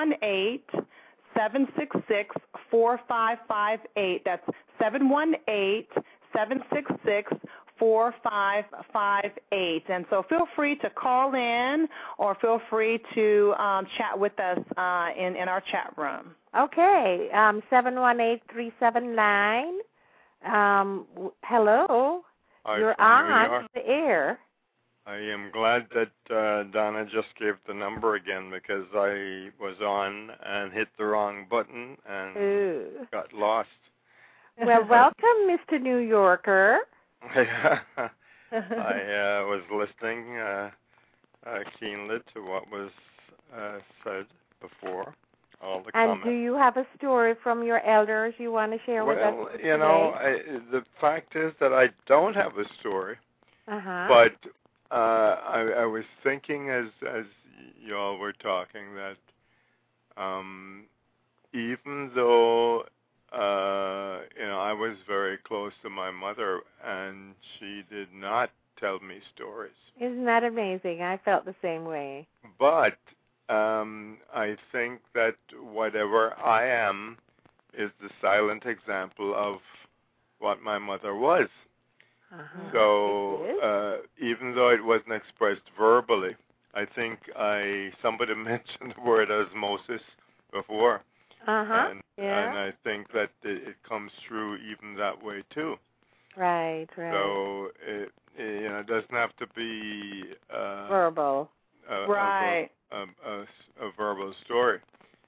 718-766-4558. That's 718-766-4558. And so feel free to call in or feel free to chat with us in our chat room. Okay, 718-379. Hello. You're on the air. I am glad that Donna just gave the number again, because I was on and hit the wrong button and got lost. Well, welcome, Mr. New Yorker. I was listening keenly to what was said before, all the comments. And do you have a story from your elders you want to share with us today? The fact is that I don't have a story, but I was thinking as you all were talking that even though I was very close to my mother and she did not tell me stories. Isn't that amazing? I felt the same way. But I think that whatever I am is the silent example of what my mother was. So even though it wasn't expressed verbally, I think somebody mentioned the word osmosis before, and I think that it comes through even that way too. Right. So it doesn't have to be verbal. A verbal story.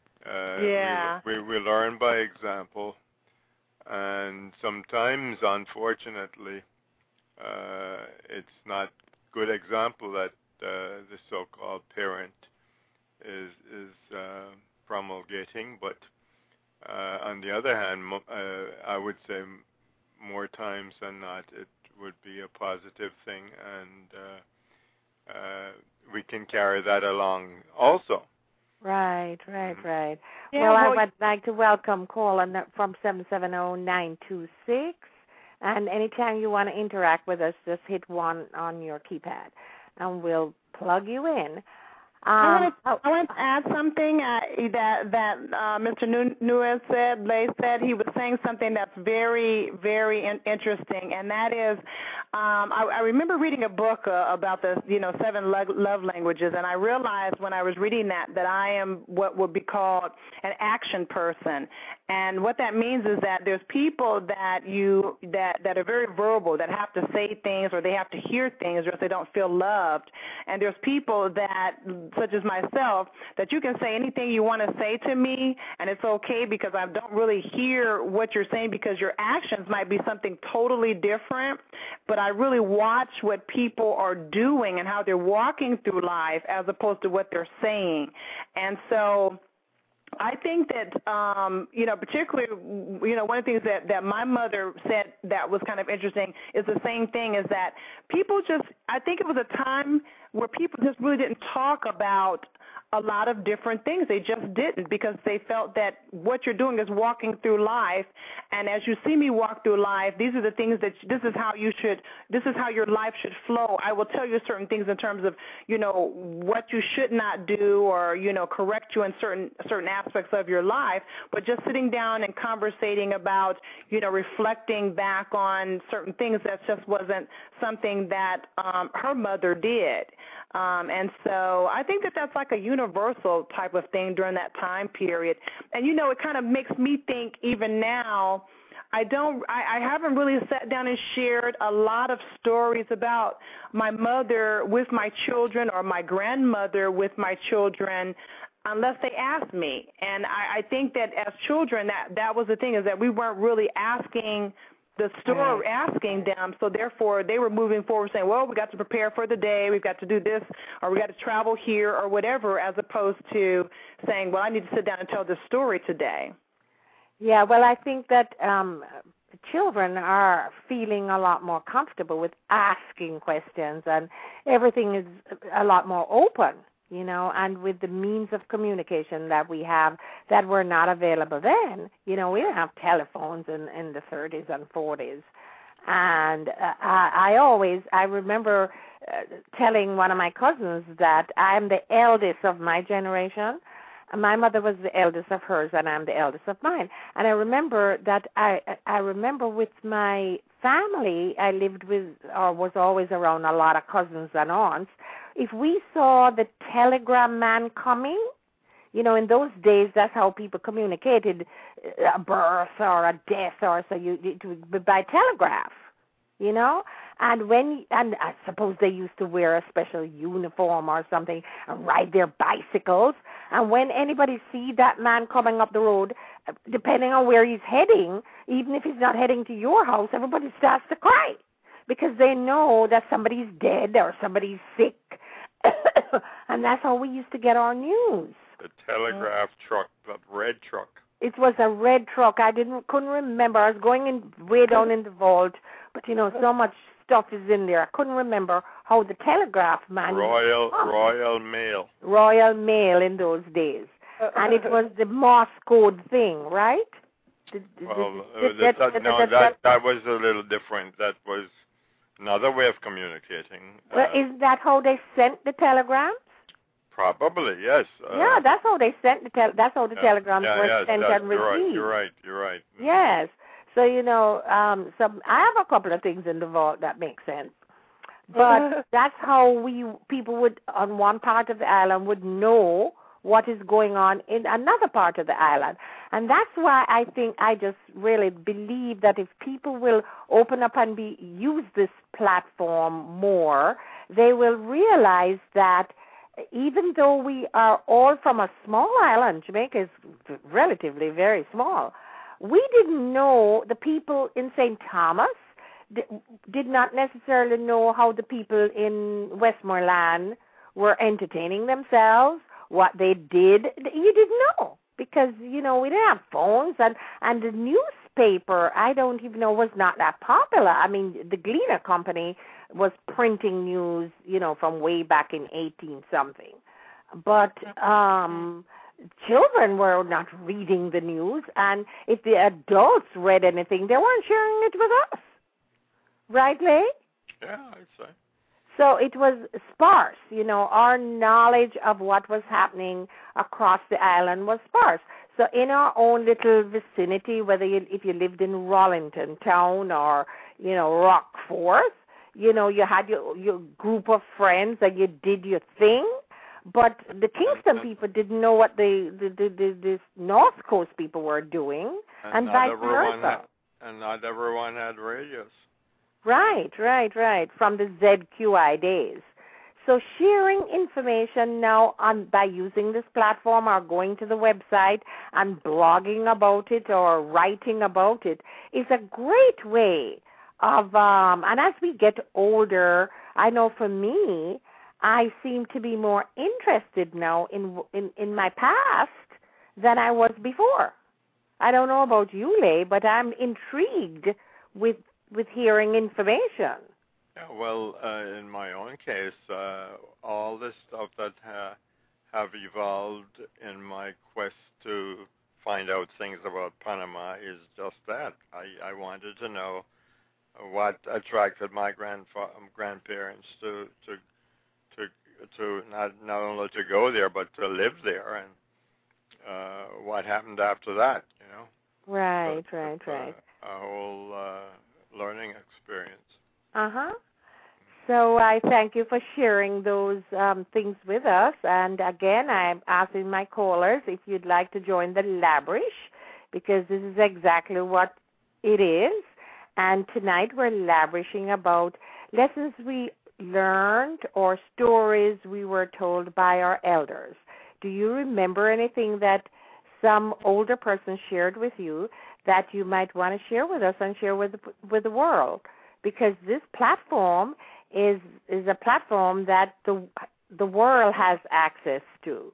We learn by example, and sometimes, unfortunately, it's not good example that the so-called parent is promulgating, but on the other hand, I would say more times than not it would be a positive thing, and we can carry that along also. Right. Yeah, well, I would like to welcome call from 770-926. And anytime you want to interact with us, just hit 1 on your keypad, and we'll plug you in. I want to add something that Mr. Nuez said. Lay said he was saying something that's very, very interesting, and that is, I remember reading a book about the 7 love languages, and I realized when I was reading that I am what would be called an action person, and what that means is that there's people that are very verbal, that have to say things or they have to hear things or else they don't feel loved, and there's people that, such as myself, that you can say anything you want to say to me, and it's okay because I don't really hear what you're saying because your actions might be something totally different, but I really watch what people are doing and how they're walking through life as opposed to what they're saying. And so I think that, particularly, one of the things that my mother said that was kind of interesting is the same thing, is that people I think it was a time where people just really didn't talk about a lot of different things. They just didn't, because they felt that what you're doing is walking through life, and as you see me walk through life, these are the things that this is how your life should flow. I will tell you certain things in terms of, what you should not do, or, correct you in certain aspects of your life, but just sitting down and conversating about, reflecting back on certain things, that just wasn't something that her mother did. And so I think that that's like a universal type of thing during that time period. And, it kind of makes me think even now, I haven't really sat down and shared a lot of stories about my mother with my children or my grandmother with my children unless they asked me. And I think that as children, that was the thing, is that we weren't really asking the store, asking them, so therefore they were moving forward saying, well, we got to prepare for the day, we've got to do this, or we got to travel here, or whatever, as opposed to saying, well, I need to sit down and tell this story today. Yeah, well, I think that children are feeling a lot more comfortable with asking questions, and everything is a lot more open, and with the means of communication that we have that were not available then. We didn't have telephones in the 30s and 40s. And I remember telling one of my cousins that I'm the eldest of my generation. My mother was the eldest of hers, and I'm the eldest of mine. And I remember that I remember with my family, I lived with or was always around a lot of cousins and aunts. If we saw the telegram man coming, in those days, that's how people communicated a birth or a death, or so it would be by telegraph, And I suppose they used to wear a special uniform or something and ride their bicycles. And when anybody see that man coming up the road, depending on where he's heading, even if he's not heading to your house, everybody starts to cry because they know that somebody's dead or somebody's sick. And that's how we used to get our news. The telegraph truck, that red truck. It was a red truck. I couldn't remember. I was going way down in the vault, but so much stuff is in there. I couldn't remember how the telegraph man. Royal Mail. Royal Mail in those days, and it was the Morse code thing, right? That was a little different. That was another way of communicating. Well, is that how they sent the telegrams? Probably, yes. Yeah, that's how they sent that's how the telegrams were sent and received. You're right. Mm-hmm. Yes. So, I have a couple of things in the vault that make sense. But that's how people would, on one part of the island, would know what is going on in another part of the island. And that's why I just really believe that if people will open up and use this platform more, they will realize that even though we are all from a small island, Jamaica is relatively very small, we didn't know the people in St. Thomas did not necessarily know how the people in Westmoreland were entertaining themselves, what they did. You didn't know because, we didn't have phones and the newspaper, I don't even know, was not that popular. I mean, the Gleaner Company was printing news, from way back in 18-something. But children were not reading the news, and if the adults read anything, they weren't sharing it with us. Right, Lay? Yeah, I'd say. So it was sparse. Our knowledge of what was happening across the island was sparse. So in our own little vicinity, whether if you lived in Rollington Town or, Rockforth, you had your group of friends and you did your thing. But the Kingston people didn't know what the North Coast people were doing, and vice versa. And not everyone had radios. Right. From the ZQI days. So sharing information now by using this platform or going to the website and blogging about it or writing about it is a great way of, and as we get older, I know for me, I seem to be more interested now in my past than I was before. I don't know about you, Lay, but I'm intrigued with hearing information. Yeah, well, in my own case, all this stuff that have evolved in my quest to find out things about Panama is just that. I wanted to know what attracted my grandparents to not only to go there but to live there, and what happened after that, Right. A whole learning experience. So I thank you for sharing those things with us. And again, I'm asking my callers if you'd like to join the Labrish, because this is exactly what it is. And tonight we're labrishing about lessons we learned or stories we were told by our elders. Do you remember anything that some older person shared with you that you might want to share with us and share with the world? Because this platform is a platform that the world has access to.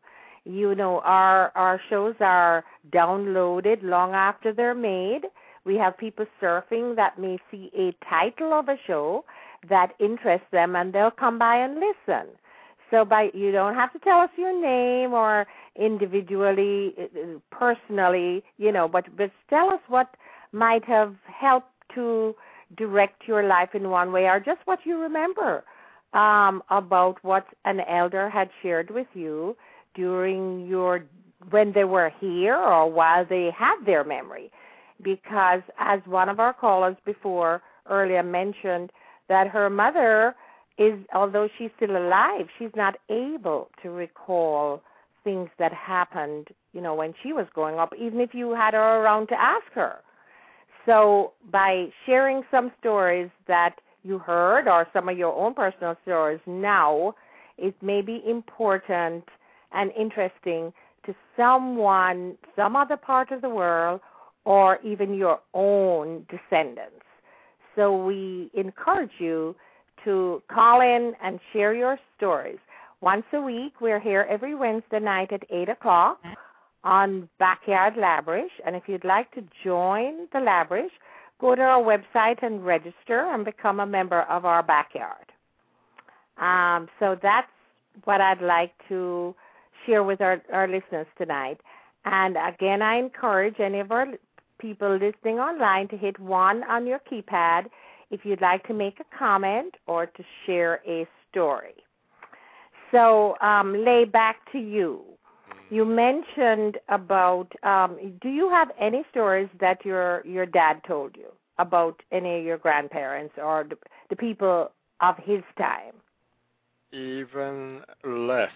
Our shows are downloaded long after they're made. We have people surfing that may see a title of a show that interests them, and they'll come by and listen. So you don't have to tell us your name or individually, personally, but tell us what might have helped to direct your life in one way, or just what you remember about what an elder had shared with you during when they were here or while they had their memory. Because as one of our callers before earlier mentioned, that her mother although she's still alive, she's not able to recall things that happened, when she was growing up, even if you had her around to ask her. So by sharing some stories that you heard or some of your own personal stories now, it may be important and interesting to someone, some other part of the world, or even your own descendants. So we encourage you to call in and share your stories. Once a week, we're here every Wednesday night at 8 o'clock on Backyard Labrish. And if you'd like to join the Labrish, go to our website and register and become a member of our Backyard. So that's what I'd like to share with our listeners tonight. And again, I encourage any of our people listening online to hit 1 on your keypad if you'd like to make a comment or to share a story. So, Lay, back to you. You mentioned about, do you have any stories that your dad told you about any of your grandparents or the people of his time? Even less.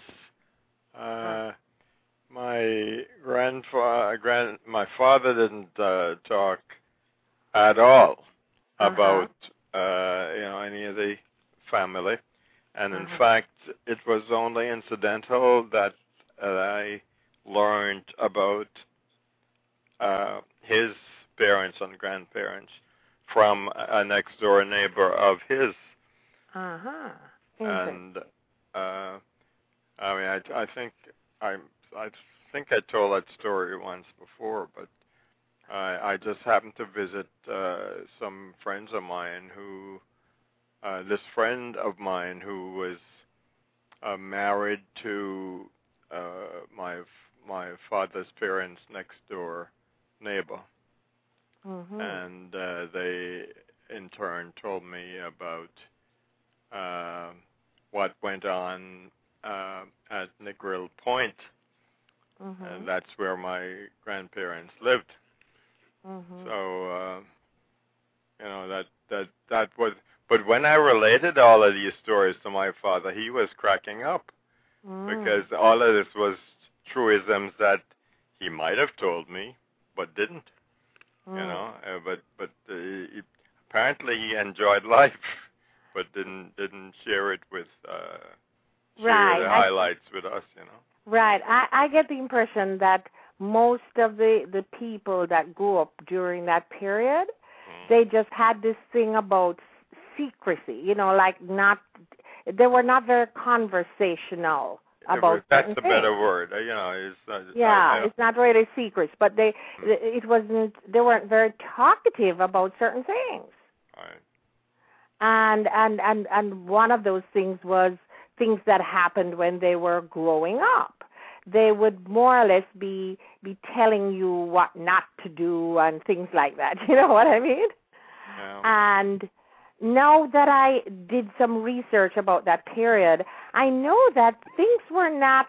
My father didn't talk at all about any of the family, and in fact, it was only incidental that I learned about his parents and grandparents from a next door neighbor of his. And I think I told that story once before, but I just happened to visit some friends of mine this friend of mine who was married to my father's parents' next door neighbor. And they in turn told me about what went on at Negril Point. And that's where my grandparents lived. So, that was, but when I related all of these stories to my father, he was cracking up because all of this was truisms that he might have told me, but didn't, but apparently he enjoyed life, but didn't share it with, share the highlights with us, Right. I get the impression that most of the people that grew up during that period, they just had this thing about secrecy, they were not very conversational about that's certain a things. better word, it's not really secrets, but they weren't very talkative about certain things. Right. And one of those things was things that happened when they were growing up. They would more or less be telling you what not to do and things like that. You know what I mean? Yeah. And now that I did some research about that period, I know that things were not,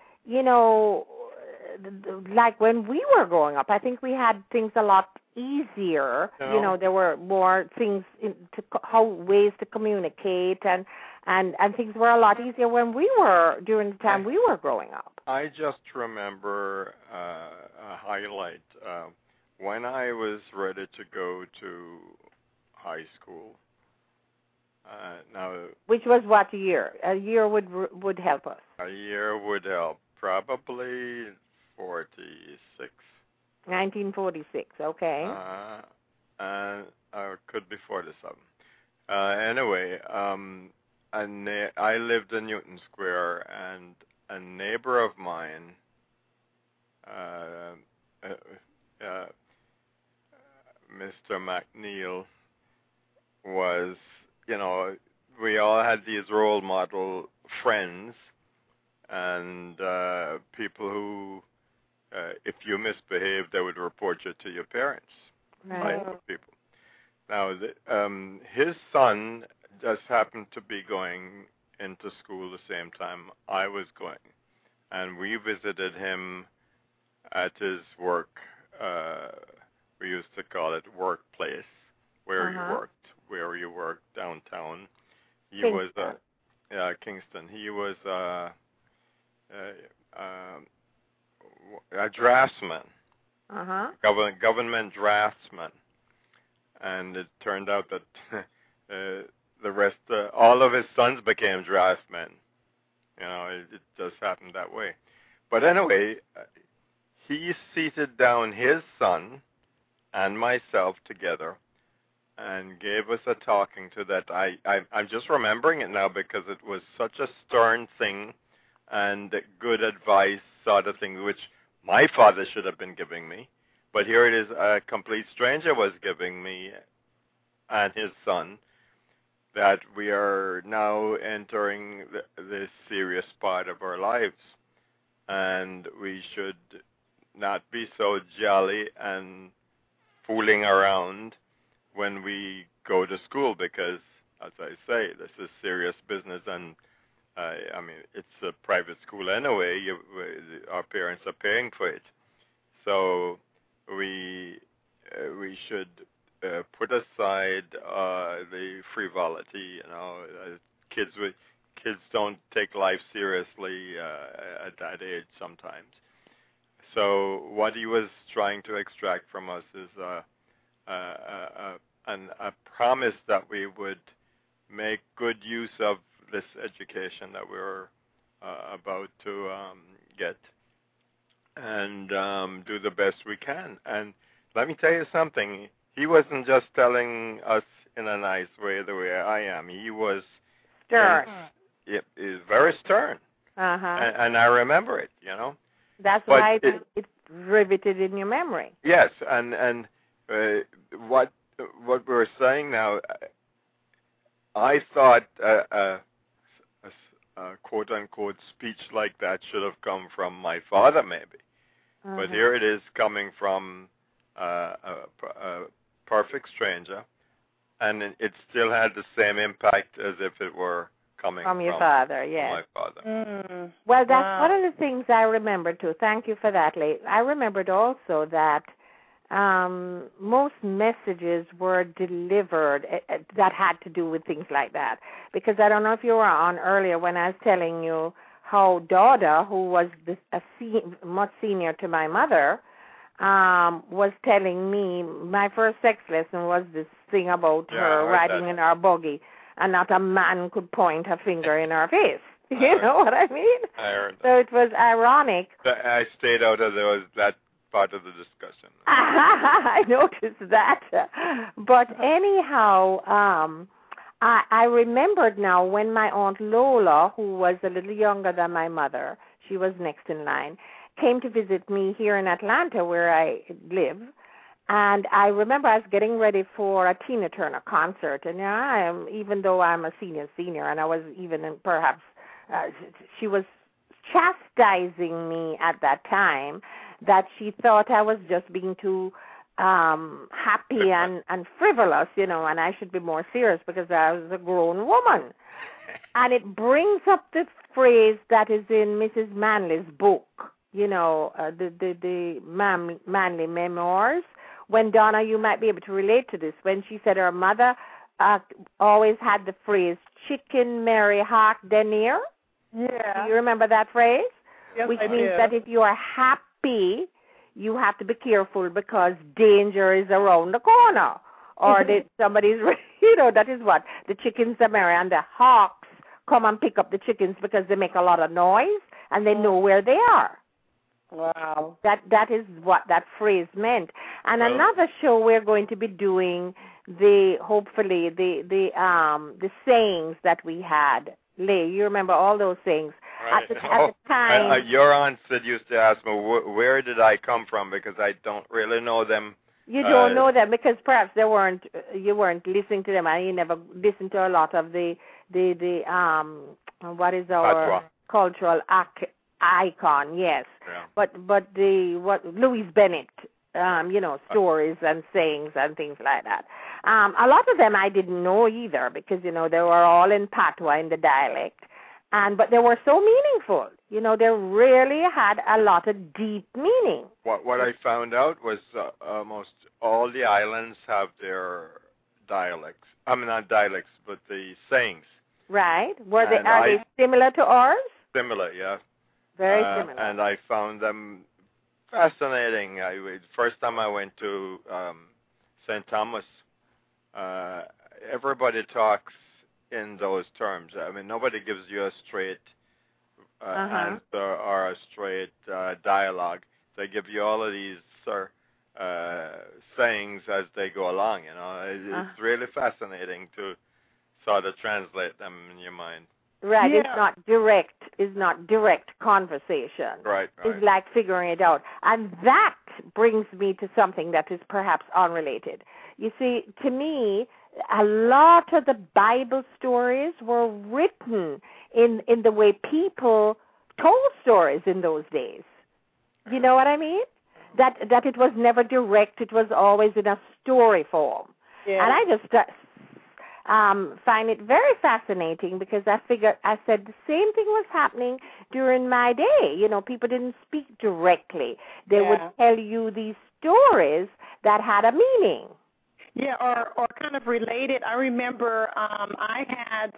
like when we were growing up. I think we had things a lot easier. There were more things ways to communicate and things were a lot easier during the time we were growing up. I just remember a highlight. When I was ready to go to high school, which was what year? A year would help us. A year would help. Probably 46. 1946, okay. Or it could be 47. Anyway, I lived in Newton Square, and a neighbor of mine Mr. McNeil was, we all had these role model friends and people who, if you misbehaved, they would report you to your parents. Right. People. Now, his son just happened to be going into school the same time I was going, and we visited him at his work. We used to call it workplace, where you worked downtown. He was Kingston. He was a draftsman, government draftsman, and it turned out that the rest, all of his sons became draftsmen. It just happened that way. But anyway, he seated down his son and myself together and gave us a talking to that. I'm just remembering it now because it was such a stern thing and good advice sort of thing, which my father should have been giving me. But here it is, a complete stranger was giving me and his son, that we are now entering this serious part of our lives. And we should not be so jolly and fooling around when we go to school, because, as I say, this is serious business, and it's a private school anyway. Our parents are paying for it, so we should put aside the frivolity. Kids don't take life seriously at that age sometimes. So what he was trying to extract from us is a promise that we would make good use of this education that we're about to get, and do the best we can. And let me tell you something. He wasn't just telling us in a nice way the way I am. He was stern. He is very stern. And I remember it, That's why it's riveted in your memory. Yes, and what we're saying now, I thought a quote-unquote speech like that should have come from my father, maybe. But here it is coming from a perfect stranger, and it still had the same impact as if it were coming from your father, yes. My father. Well, that's one of the things I remember, too. Thank you for that, Lee. I remembered also that most messages were delivered that had to do with things like that. Because I don't know if you were on earlier when I was telling you how Dada, who was much senior to my mother, was telling me my first sex lesson was this thing about her riding in our buggy, and not a man could point a finger in her face. You know what I mean? I heard that. So it was ironic. I stayed out of that part of the discussion. I noticed that. But anyhow, I remembered now when my Aunt Lola, who was a little younger than my mother, she was next in line, came to visit me here in Atlanta where I live. And I remember I was getting ready for a Tina Turner concert. And even though I'm a senior, and I was perhaps, she was chastising me at that time that she thought I was just being too happy and frivolous, and I should be more serious because I was a grown woman. And it brings up the phrase that is in Mrs. Manley's book, the Manley Memoirs. When, Donna, you might be able to relate to this, when she said her mother always had the phrase, chicken Mary Hawk Denier. Yeah. Do you remember that phrase? Yes, Which I means do. that if you are happy, you have to be careful because danger is around the corner. Or that somebody's, that is what the chickens are married, and the hawks come and pick up the chickens because they make a lot of noise and they know where they are. Wow. That is what that phrase meant. And another show we're going to be doing hopefully the sayings that we had. Lee, you remember all those things. at the time. Your aunt used to ask me, where did I come from? Because I don't really know them. You don't know them because perhaps you weren't listening to them, and you never listened to a lot of the what is our cultural icon? Yes, yeah. But Louis Bennett, stories and sayings and things like that. A lot of them I didn't know either because they were all in patois in the dialect, but they were so meaningful. They really had a lot of deep meaning. What I found out was almost all the islands have their dialects. I mean, not dialects, but the sayings. Right. Are they similar to ours? Similar, yeah. Very similar. And I found them fascinating. First time I went to St. Thomas, everybody talks in those terms. I mean, nobody gives you a straight answer or a straight dialogue. They give you all of these sayings as they go along. It's really fascinating to sort of translate them in your mind. Right, yeah. It's not direct conversation. Right. It's like figuring it out. And that brings me to something that is perhaps unrelated. You see, to me, a lot of the Bible stories were written in the way people told stories in those days. You know what I mean? That it was never direct, it was always in a story form. Yeah. And I just find it very fascinating because I said the same thing was happening during my day. People didn't speak directly. They would tell you these stories that had a meaning. Yeah, or kind of related. I remember I had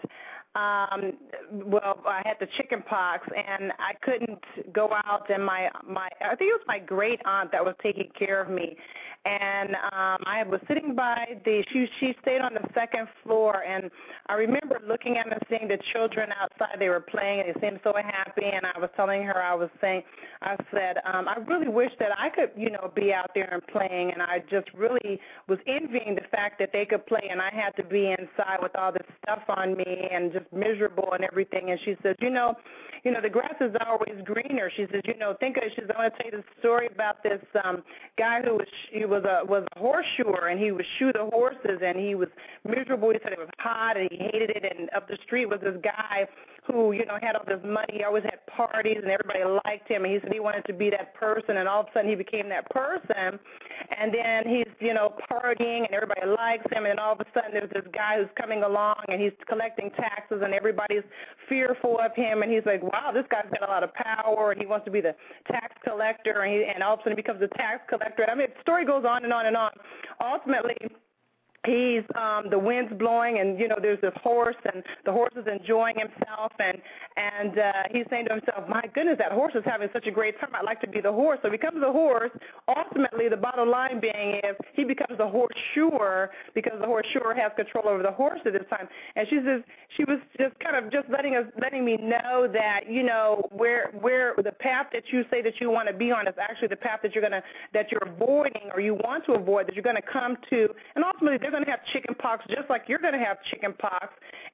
the chicken pox, and I couldn't go out, and I think it was my great aunt that was taking care of me, and I was sitting by she stayed on the second floor, and I remember looking at and seeing the children outside. They were playing, and they seemed so happy, and I was telling her, I said, I really wish that I could, be out there and playing, and I just really was envying the fact that they could play, and I had to be inside with all this stuff on me and just miserable and everything. And she says, the grass is always greener. She says, think of it. She says, I want to tell you the story about this guy who was a horseshoer, and he would shoe the horses, and he was miserable. He said it was hot, and he hated it. And up the street was this guy who, had all this money. He always had parties, and everybody liked him. And he said he wanted to be that person, and all of a sudden he became that person. And then he's, partying, and everybody likes him. And then all of a sudden there's this guy who's coming along, and he's collecting taxes, and everybody's fearful of him. And he's like, wow, this guy's got a lot of power, and he wants to be the tax collector. And all of a sudden he becomes a tax collector. I mean, the story goes on and on and on. Ultimately, he's the wind's blowing, and there's this horse, and the horse is enjoying himself, and he's saying to himself, my goodness, that horse is having such a great time. I'd like to be the horse. So he becomes the horse. Ultimately, the bottom line being is he becomes the horseshoer because the horseshoer has control over the horse at this time. And she says she was just kind of just letting me know that where the path that you say that you want to be on is actually the path that you're avoiding or you want to avoid, that you're going to come to, and ultimately they're going to have chicken pox just like you're going to have chicken pox,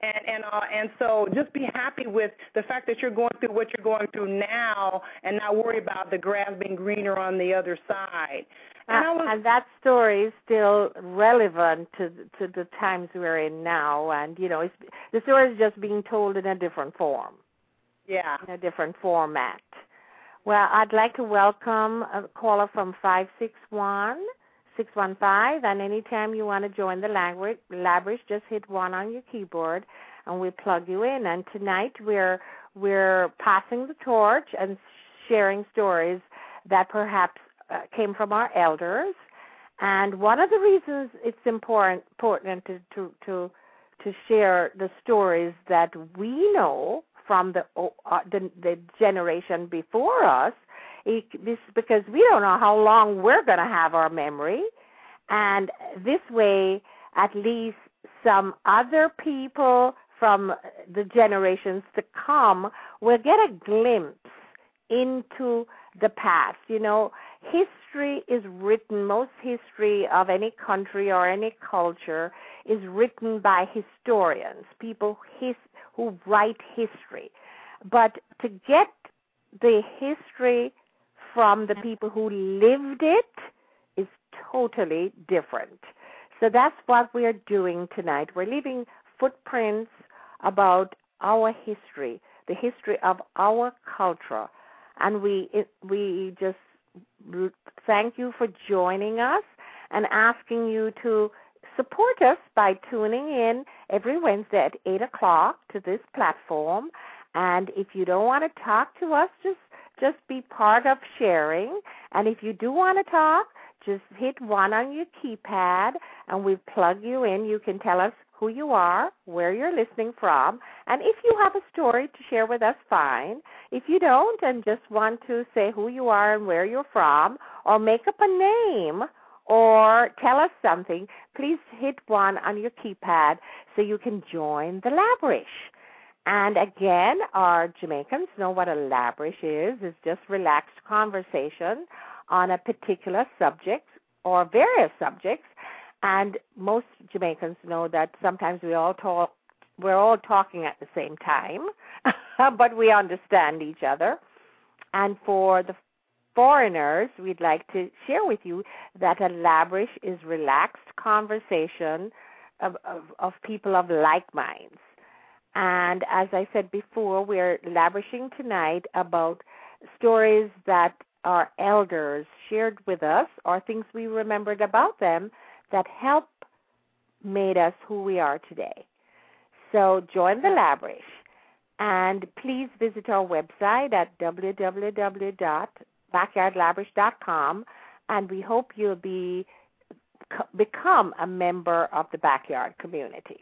and so just be happy with the fact that you're going through what you're going through now, and not worry about the grass being greener on the other side. And that story is still relevant to the times we're in now, and the story is just being told in a different form. Yeah, in a different format. Well, I'd like to welcome a caller from 561-615, and anytime you want to join the Labrish, just hit 1 on your keyboard, and we'll plug you in. And tonight we're passing the torch and sharing stories that perhaps came from our elders. And one of the reasons it's important to share the stories that we know from the generation before us, this because we don't know how long we're going to have our memory, and this way at least some other people from the generations to come will get a glimpse into the past. History is written, most history of any country or any culture is written by historians, people who write history. But to get the history from the people who lived it is totally different. So that's what we're doing tonight. We're leaving footprints about our history, the history of our culture. And we just thank you for joining us and asking you to support us by tuning in every Wednesday at 8 o'clock to this platform. And if you don't want to talk to us, just be part of sharing. And if you do want to talk, just hit 1 on your keypad, and we plug you in. You can tell us who you are, where you're listening from, and if you have a story to share with us, fine. If you don't and just want to say who you are and where you're from, or make up a name, or tell us something, please hit 1 on your keypad so you can join the Labrish. And again, our Jamaicans know what a Labrish is. It's just relaxed conversation on a particular subject or various subjects. And most Jamaicans know that sometimes we're all talking at the same time, but we understand each other. And for the foreigners, we'd like to share with you that a Labrish is relaxed conversation of people of like minds. And as I said before, we're labrishing tonight about stories that our elders shared with us or things we remembered about them that help made us who we are today. So join the Labrish. And please visit our website at www.backyardlabrish.com, and we hope you'll become a member of the Backyard community.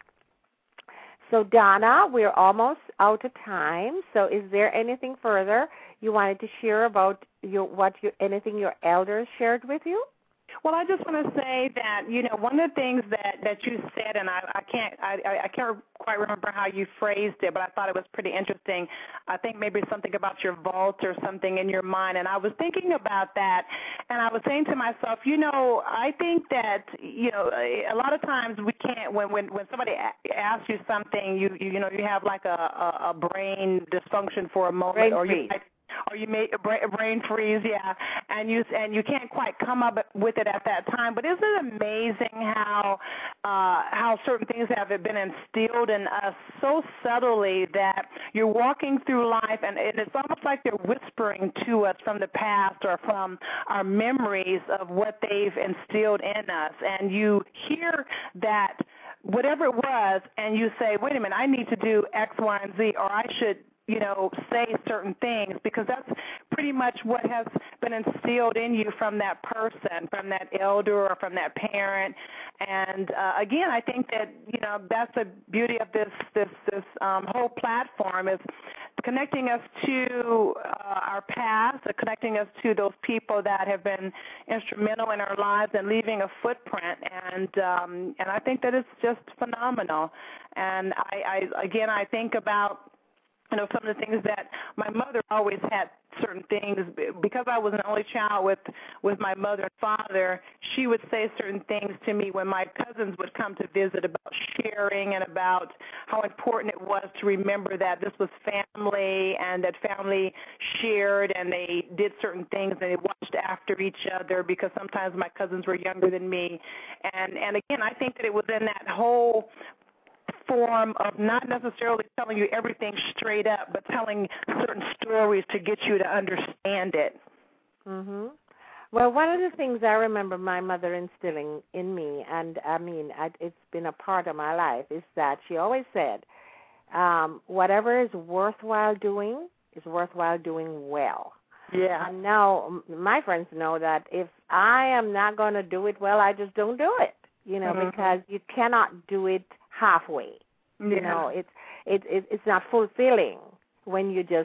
So, Donna, we're almost out of time. So is there anything further you wanted to share about anything your elders shared with you? Well, I just want to say that, one of the things that you said, and I can't quite remember how you phrased it, but I thought it was pretty interesting. I think maybe something about your vault or something in your mind, and I was thinking about that, and I was saying to myself, I think that, a lot of times we can't, when somebody asks you something, you have like a brain dysfunction for a moment, or you made a brain freeze, yeah, and you can't quite come up with it at that time. But isn't it amazing how certain things have been instilled in us so subtly that you're walking through life, and it's almost like they're whispering to us from the past or from our memories of what they've instilled in us, and you hear that whatever it was, and you say, wait a minute, I need to do X, Y, and Z, or I should say certain things, because that's pretty much what has been instilled in you from that person, from that elder or from that parent. And again, I think that that's the beauty of this whole platform, is connecting us to our past, connecting us to those people that have been instrumental in our lives and leaving a footprint. And I think that it's just phenomenal. And I think about some of the things that my mother always had certain things, because I was an only child with my mother and father. She would say certain things to me when my cousins would come to visit about sharing and about how important it was to remember that this was family and that family shared and they did certain things and they watched after each other, because sometimes my cousins were younger than me. And again, I think that it was in that whole form of not necessarily telling you everything straight up, but telling certain stories to get you to understand it. Mhm. Well, one of the things I remember my mother instilling in me, and it's been a part of my life, is that she always said, whatever is worthwhile doing is worthwhile doing well. Yeah. And now my friends know that if I am not going to do it well, I just don't do it, because you cannot do it halfway. Yeah. It's not fulfilling when you just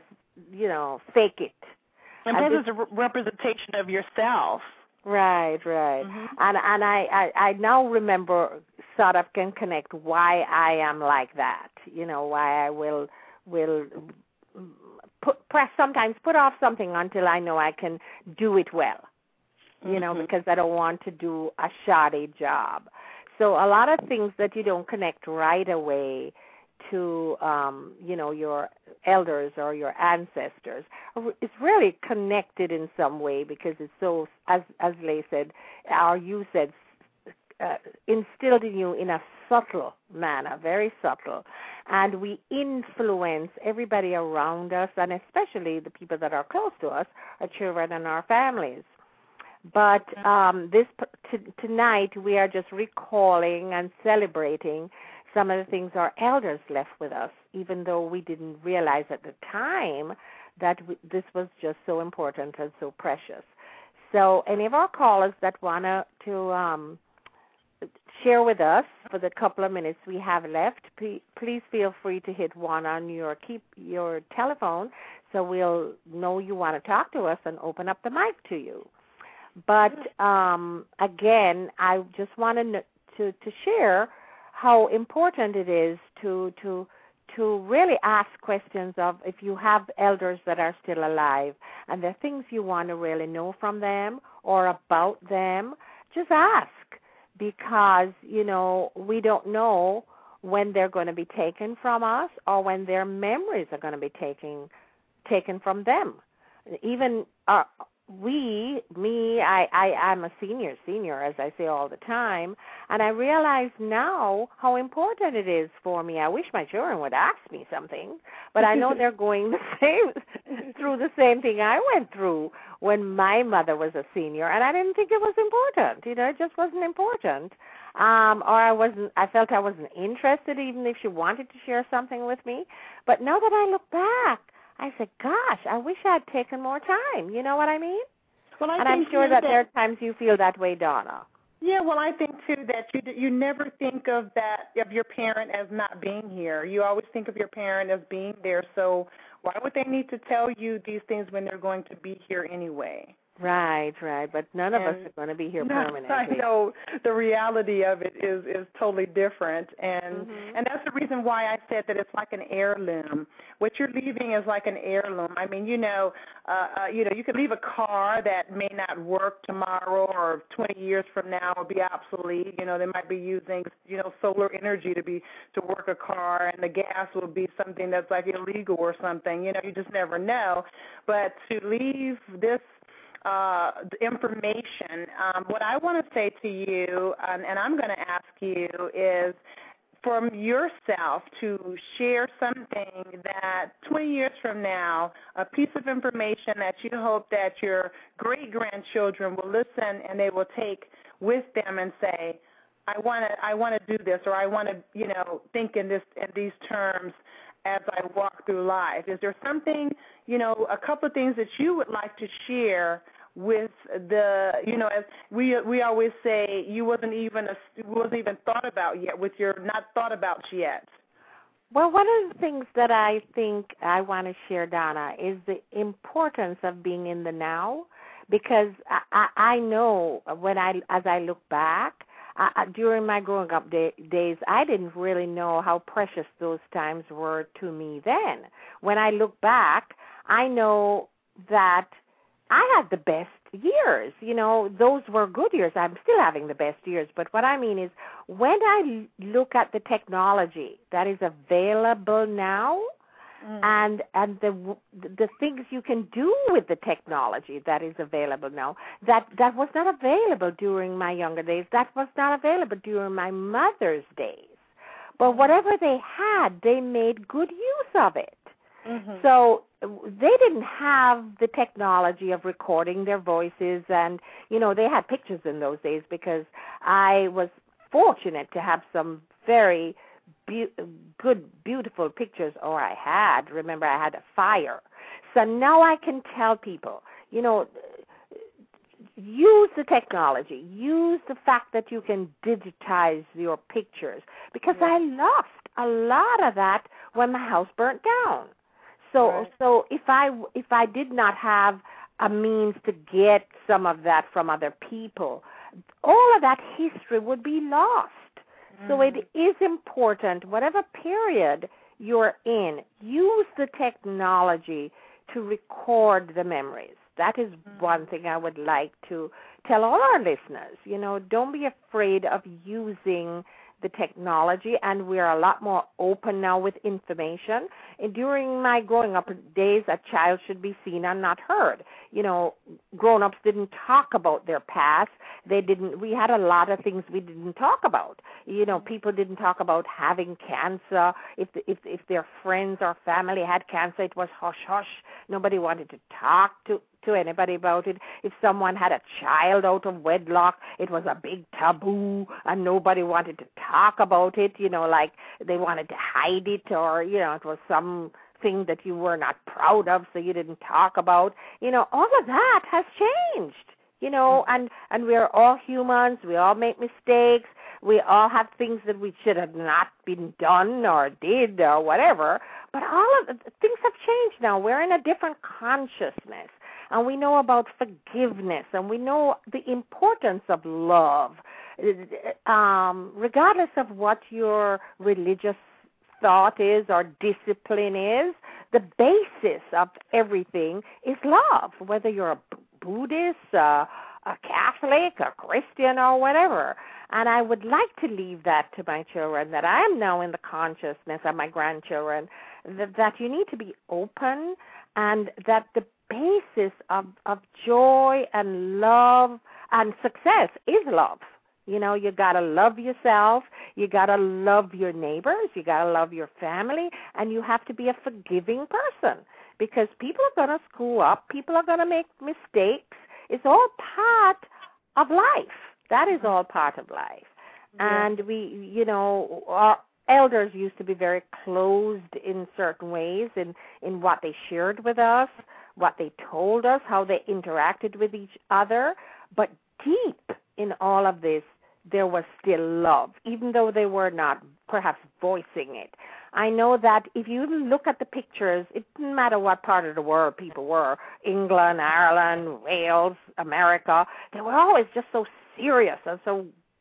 fake it. And plus, it's a representation of yourself. Right. Mm-hmm. And I now remember, sort of can connect why I am like that. Why I will sometimes put off something until I know I can do it well. Because I don't want to do a shoddy job. So a lot of things that you don't connect right away to your elders or your ancestors is really connected in some way, because it's so, as Leigh said, or you said, instilled in you in a subtle manner, very subtle, and we influence everybody around us, and especially the people that are close to us, our children and our families. But tonight we are just recalling and celebrating some of the things our elders left with us, even though we didn't realize at the time that this was just so important and so precious. So any of our callers that want to share with us for the couple of minutes we have left, please feel free to hit 1 on your telephone, so we'll know you want to talk to us and open up the mic to you. But again, I just wanted to share how important it is to really ask questions of, if you have elders that are still alive and there are things you want to really know from them or about them, just ask, because, we don't know when they're going to be taken from us or when their memories are going to be taken from them. Even I'm a senior, as I say all the time, and I realize now how important it is for me. I wish my children would ask me something, but I know they're going through the same thing I went through when my mother was a senior, and I didn't think it was important. It just wasn't important. Or I felt I wasn't interested, even if she wanted to share something with me. But now that I look back, I said, gosh, I wish I had taken more time. You know what I mean? Well, and I'm sure that there are times you feel that way, Donna. Yeah, well, I think, too, that you never think of your parent as not being here. You always think of your parent as being there. So why would they need to tell you these things when they're going to be here anyway? Right. But none of us are going to be here permanently. I know the reality of it is totally different, and that's the reason why I said that it's like an heirloom. What you're leaving is like an heirloom. I mean, you could leave a car that may not work tomorrow or 20 years from now will be obsolete. They might be using solar energy to work a car, and the gas will be something that's like illegal or something. You just never know. But to leave this the information, what I want to say to you, and I'm going to ask you, is from yourself to share something that 20 years from now, a piece of information that you hope that your great-grandchildren will listen and they will take with them and say, I want to do this, or I want to, think in these terms as I walk through life. Is there something, a couple of things that you would like to share with as we always say, you wasn't even thought about yet, with your not thought about yet? Well, one of the things that I think I want to share, Donna, is the importance of being in the now, because I know as I look back, during my growing up days, I didn't really know how precious those times were to me then. When I look back, I know that I had the best years. Those were good years. I'm still having the best years. But what I mean is, when I look at the technology that is available now, and the things you can do with the technology that is available now, that was not available during my younger days. That was not available during my mother's days. But whatever they had, they made good use of it. So they didn't have the technology of recording their voices, and, they had pictures in those days, because I was fortunate to have some very good, beautiful pictures, or I had a fire. So now I can tell people, use the technology, use the fact that you can digitize your pictures, because I lost a lot of that when my house burnt down. So if I did not have a means to get some of that from other people, all of that history would be lost. So it is important, whatever period you're in, use the technology to record the memories. That is one thing I would like to tell all our listeners. Don't be afraid of using the technology, and we're a lot more open now with information. And during my growing up days, a child should be seen and not heard. You know, grown-ups didn't talk about their past. We had a lot of things we didn't talk about. You know, people didn't talk about having cancer. If their friends or family had cancer, it was hush-hush. Nobody wanted to talk to anybody about it. If someone had a child out of wedlock, it was a big taboo, and nobody wanted to talk about it, you know, like they wanted to hide it, or, you know, it was something that you were not proud of, so you didn't talk about. You know, all of that has changed, you know, and we're all humans. We all make mistakes. We all have things that we should have not been done or did or whatever, but all of things have changed now. We're in a different consciousness. And we know about forgiveness, and we know the importance of love. Regardless of what your religious thought is or discipline is, the basis of everything is love, whether you're a Buddhist, a Catholic, a Christian, or whatever. And I would like to leave that to my children, that I am now in the consciousness of my grandchildren, that you need to be open, and that the basis of joy and love and success is love. You know, you got to love yourself, you got to love your neighbors, you got to love your family, and you have to be a forgiving person, because people are going to screw up, people are going to make mistakes. It's all part of life. That is all part of life. Yeah. And we, you know, our elders used to be very closed in certain ways in what they shared with us, what they told us, how they interacted with each other. But deep in all of this, there was still love, even though they were not perhaps voicing it. I know that if you look at the pictures, it didn't matter what part of the world people were, England, Ireland, Wales, America, they were always just so serious and so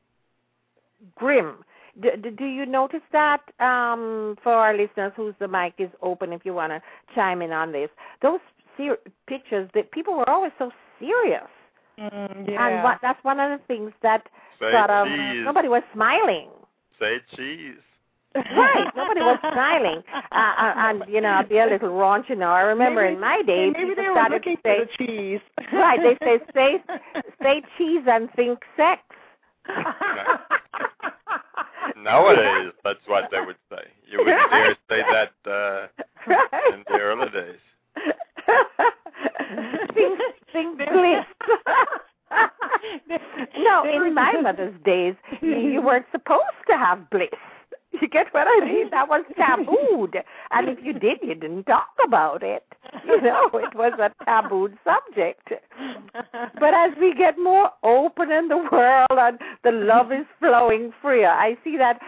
grim. Do you notice that, for our listeners whose the mic is open, if you want to chime in on this? Those pictures, that people were always so serious. Yeah. And that's one of the things that Say sort of, cheese. nobody was smiling. Say cheese. Right, nobody was smiling. And, you know, I'll be a little raunchy now. I remember in my days, maybe they people were started looking to say, for the cheese. Right, they say cheese and think sex. Nowadays, that's what they would say. You wouldn't dare say that in the early days. think bliss. No, in my mother's days, you weren't supposed to have bliss. You get what I mean? That was tabooed. And if you did, you didn't talk about it. You know, it was a tabooed subject. But as we get more open in the world and the love is flowing freer, I see that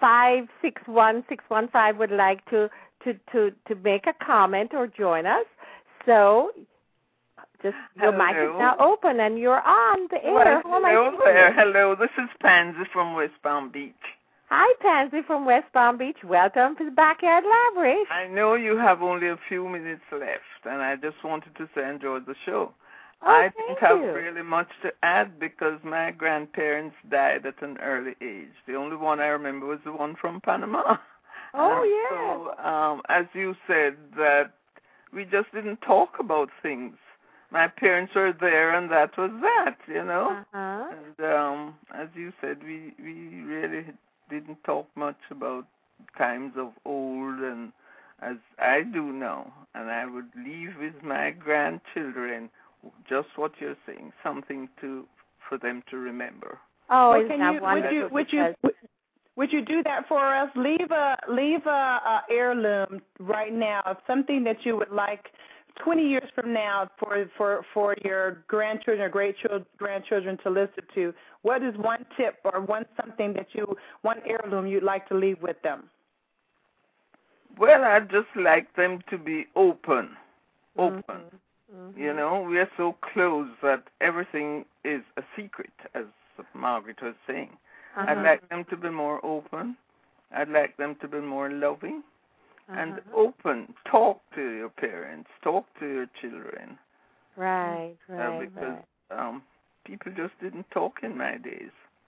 561-615 would like to make a comment or join us. So just your mic is now open and you're on the air. Hello there. Hello, this is Pansy from West Palm Beach. Hi, Pansy from West Palm Beach. Welcome to the Backyard Library. I know you have only a few minutes left, and I just wanted to say I enjoyed the show. I don't have really much to add because my grandparents died at an early age. The only one I remember was the one from Panama. Oh, yeah. So, as you said, that we just didn't talk about things. My parents were there, and that was that, you know. Uh-huh. And as you said, we really didn't talk much about times of old, and as I do now, and I would leave with my grandchildren just what you're saying, something for them to remember. Oh, well, isn't that wonderful? Would you do that for us? Leave a heirloom right now, something that you would like 20 years from now for your grandchildren or great-grandchildren to listen to. What is one tip or one heirloom you'd like to leave with them? Well, I'd just like them to be open. Mm-hmm. You know, we are so close that everything is a secret, as Margaret was saying. Uh-huh. I'd like them to be more open. I'd like them to be more loving. And open. Talk to your parents. Talk to your children. Right. Because people just didn't talk in my days.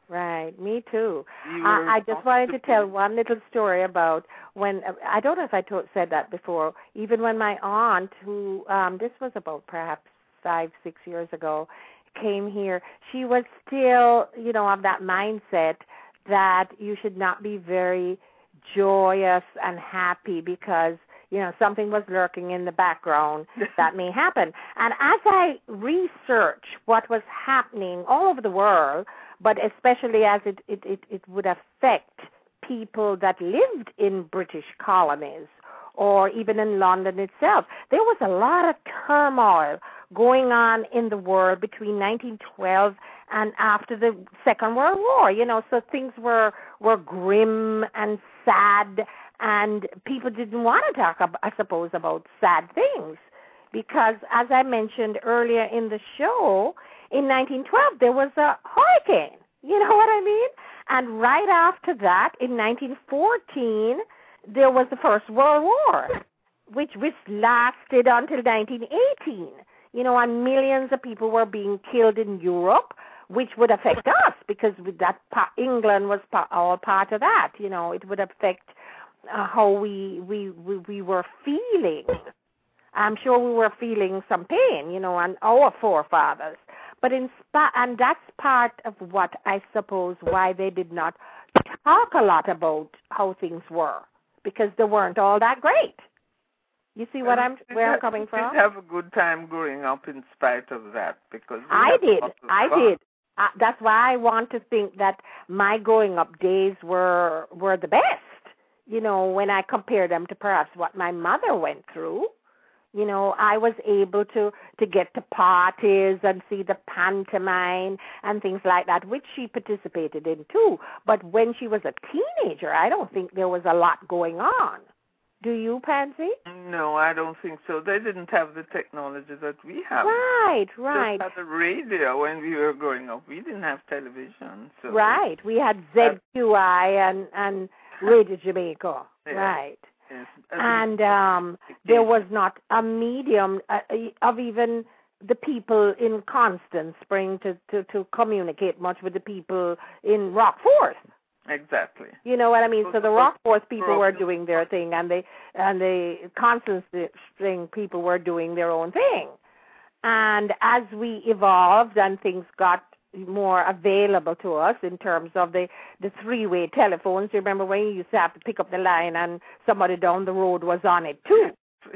Right, me too. I just wanted to tell one little story about when, I don't know if I said that before, even when my aunt, who, this was about perhaps 5-6 years ago, came here, she was still, of that mindset that you should not be very joyous and happy because, something was lurking in the background that may happen. And as I researched what was happening all over the world, but especially as it would affect people that lived in British colonies or even in London itself, there was a lot of turmoil going on in the world between 1912 and after the Second World War, so things were grim and sad, and people didn't want to talk, I suppose, about sad things because, as I mentioned earlier in the show, in 1912 there was a hurricane, you know what I mean? And right after that, in 1914, there was the First World War, which lasted until 1918. And millions of people were being killed in Europe, which would affect us because England was all part of that. It would affect how we were feeling. I'm sure we were feeling some pain, and our forefathers. But and that's part of what I suppose why they did not talk a lot about how things were, because they weren't all that great. You see where I'm coming from? I did have a good time growing up in spite of that because I did. That's why I want to think that my growing up days were the best. When I compare them to perhaps what my mother went through. I was able to get to parties and see the pantomime and things like that, which she participated in too. But when she was a teenager, I don't think there was a lot going on. Do you, Pansy? No, I don't think so. They didn't have the technology that we have. Right. Just had the radio when we were growing up. We didn't have television. So right. We had ZQI and Radio Jamaica. Yeah. Right. Yes. And there was not a medium of even the people in Constant Spring to communicate much with the people in Rockforth. Exactly. You know what I mean? So the Rockforth people were doing their thing, and the Constant Spring people were doing their own thing. And as we evolved and things got more available to us in terms of the three-way telephones. You remember when you used to have to pick up the line and somebody down the road was on it too?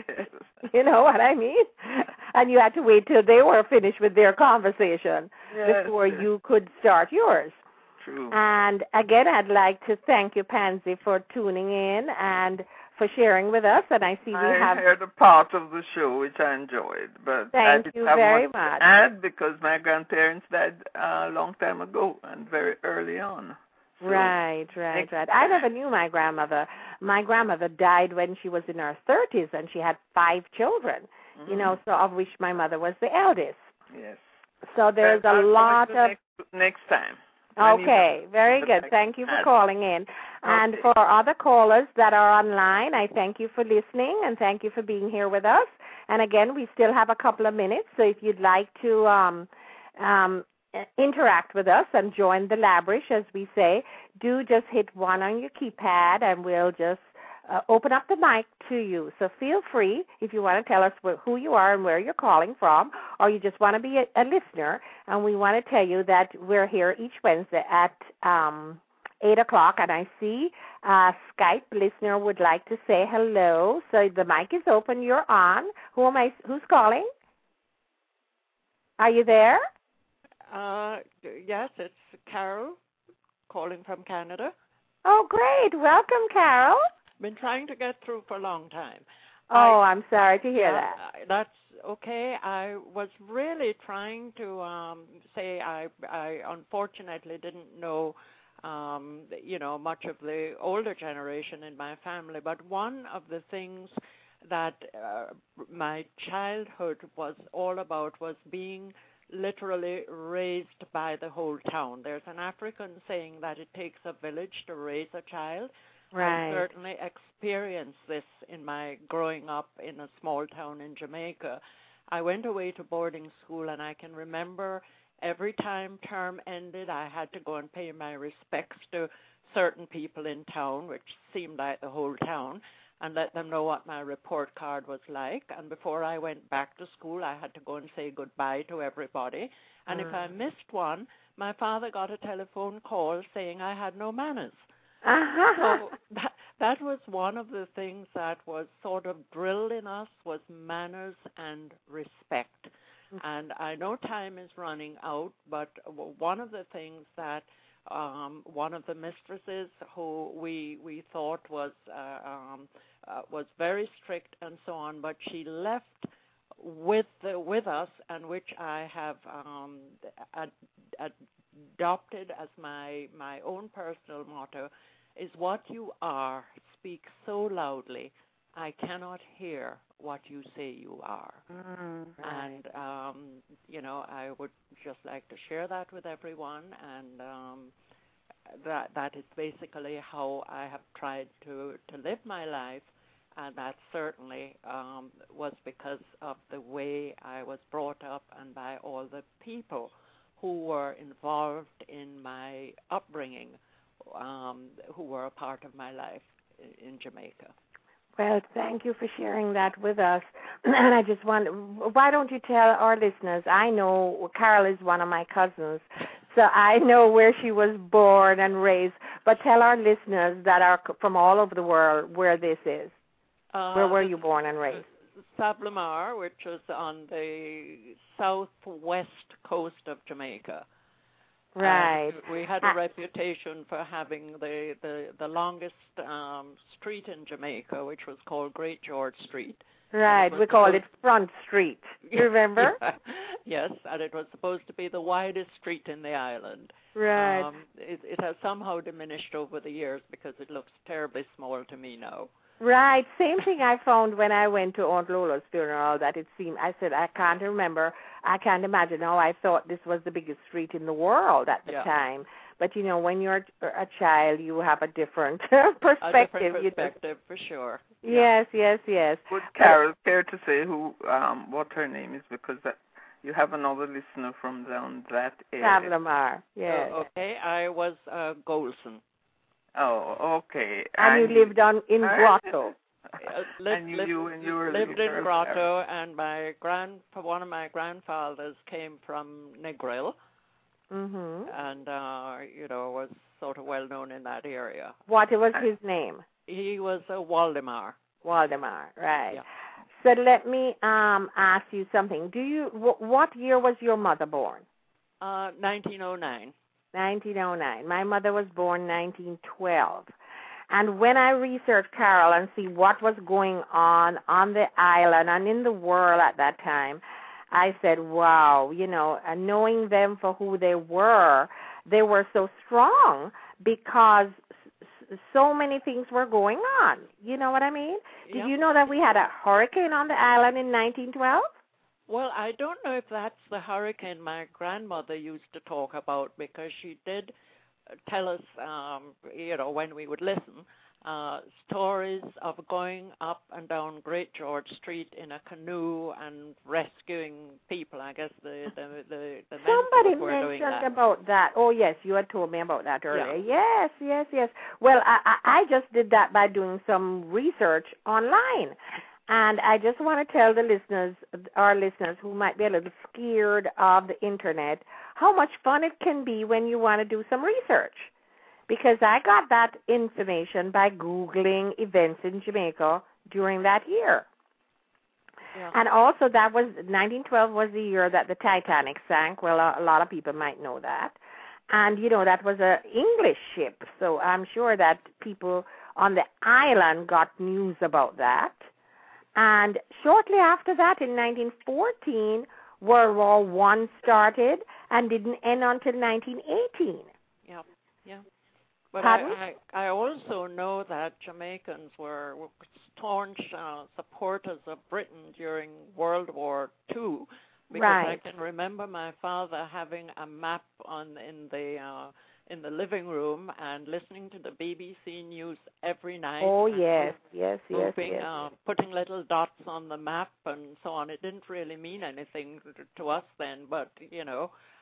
You know what I mean? And you had to wait till they were finished with their conversation before you could start yours. True. And again, I'd like to thank you, Pansy, for tuning in and for sharing with us. And I see I heard a part of the show which I enjoyed, but thank you very much. To add because my grandparents died a long time ago and very early on. So right. I never knew my grandmother. My grandmother died when she was in her 30s, and she had 5 children. Mm-hmm. So of which my mother was the eldest. Yes. So there's a lot of next time. Okay, very good. Thank you for calling in. And for other callers that are online, I thank you for listening and thank you for being here with us. And again, we still have a couple of minutes, so if you'd like to interact with us and join the Labrish, as we say, do just hit 1 on your keypad and we'll just open up the mic to you. So feel free if you want to tell us who you are and where you're calling from, or you just want to be a listener. And we want to tell you that we're here each Wednesday at 8 o'clock. And I see a Skype listener would like to say hello. So the mic is open. You're on. Who's calling? Are you there? Yes, it's Carol calling from Canada. Oh, great. Welcome, Carol. Been trying to get through for a long time. I'm sorry to hear that. That's okay. I was really trying to say I unfortunately didn't know, much of the older generation in my family, but one of the things that my childhood was all about was being literally raised by the whole town. There's an African saying that it takes a village to raise a child. Right. I certainly experienced this in my growing up in a small town in Jamaica. I went away to boarding school, and I can remember every time term ended, I had to go and pay my respects to certain people in town, which seemed like the whole town, and let them know what my report card was like. And before I went back to school, I had to go and say goodbye to everybody. And if I missed one, my father got a telephone call saying I had no manners. So that was one of the things that was sort of drilled in us, was manners and respect. And I know time is running out, but one of the things that one of the mistresses who we thought was very strict and so on, but she left with us, and which I have adopted as my own personal motto, is what you are, speak so loudly, I cannot hear what you say you are. And, I would just like to share that with everyone, and that is basically how I have tried to live my life, and that certainly was because of the way I was brought up and by all the people who were involved in my upbringing, who were a part of my life in Jamaica. Well, thank you for sharing that with us. And I just wonder, why don't you tell our listeners? I know Carol is one of my cousins, so I know where she was born and raised. But tell our listeners that are from all over the world where this is. Where were you born and raised? Sablamar, which was on the southwest coast of Jamaica. Right. We had a reputation for having the longest street in Jamaica, which was called Great George Street. Right. We called it Front Street. You remember? Yes, and it was supposed to be the widest street in the island. Right. It has somehow diminished over the years because it looks terribly small to me now. Right. Same thing I found when I went to Aunt Lola's funeral, that it seemed, I said, I can't remember, I can't imagine. Oh, I thought this was the biggest street in the world at the time. But, when you're a child, you have a different perspective. A different perspective, for sure. Yes. Would Carol care to say what her name is? Because you have another listener from down that area. Sablamar, yes. Okay, I was Golson. Oh, okay. And you lived in Grotto. Lived in Grotto, and one of my grandfathers came from Negril, and was sort of well known in that area. What was his name? He was Waldemar. Waldemar, right? Yeah. So let me ask you something. What year was your mother born? 1909. 1909. My mother was born 1912. And when I researched Carol and see what was going on the island and in the world at that time, I said, wow, and knowing them for who they were so strong because so many things were going on. You know what I mean? Yeah. Did you know that we had a hurricane on the island in 1912? Well, I don't know if that's the hurricane my grandmother used to talk about, because she did tell us, when we would listen, stories of going up and down Great George Street in a canoe and rescuing people. I guess the somebody were doing that. mentioned about that. Oh, yes, you had told me about that earlier. Yeah. Yes. Well, I just did that by doing some research online. And I just want to tell our listeners who might be a little scared of the Internet, how much fun it can be when you want to do some research. Because I got that information by Googling events in Jamaica during that year. Yeah. And also 1912 was the year that the Titanic sank. Well, a lot of people might know that. And, that was an English ship. So I'm sure that people on the island got news about that. And shortly after that, in 1914, World War I started and didn't end until 1918. Yeah. But I also know that Jamaicans were staunch supporters of Britain during World War II, because I can remember my father having a map in the living room and listening to the BBC News every night. Oh, yes. Putting little dots on the map and so on. It didn't really mean anything to us then, but,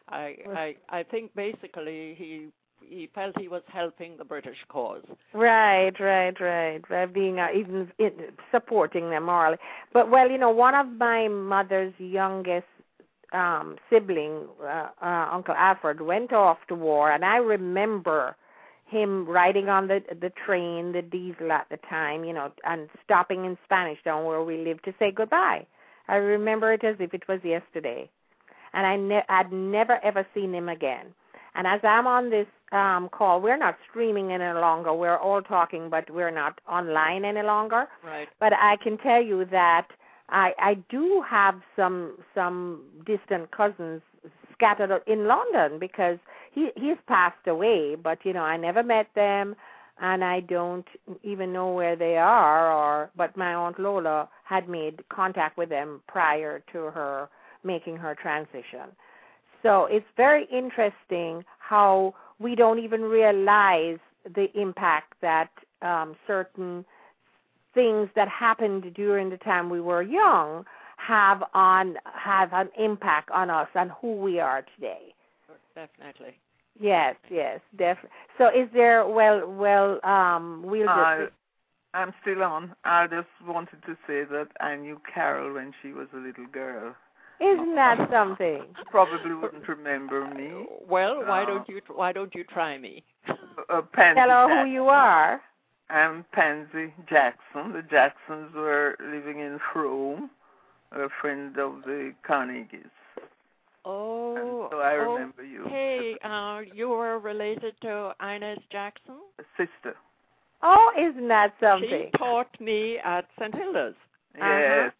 I think basically he felt he was helping the British cause. Right. By being even supporting them morally. But well, one of my mother's youngest sibling, Uncle Alfred, went off to war, and I remember him riding on the train, the diesel at the time, and stopping in Spanish Town where we lived to say goodbye. I remember it as if it was yesterday. And I'd never, ever seen him again. And as I'm on this call, we're not streaming any longer. We're all talking, but we're not online any longer. Right. But I can tell you that I do have some distant cousins scattered in London because he's passed away. But, I never met them, and I don't even know where they are. But my Aunt Lola had made contact with them prior to her making her transition. So it's very interesting how we don't even realize the impact that certain things that happened during the time we were young have an impact on us and who we are today. Definitely. Yes, definitely. So is there, we'll just... I'm still on. I just wanted to say that I knew Carol when she was a little girl. Isn't that something? Probably wouldn't remember me. Well, why don't you try me? Pansy Tell her Jackson. who you are. I'm Pansy Jackson. The Jacksons were living in Rome, a friend of the Carnegies. Oh, and so I remember you. Hey, you were related to Inez Jackson? A sister. Oh, isn't that something? She taught me at St. Hilda's. Yes.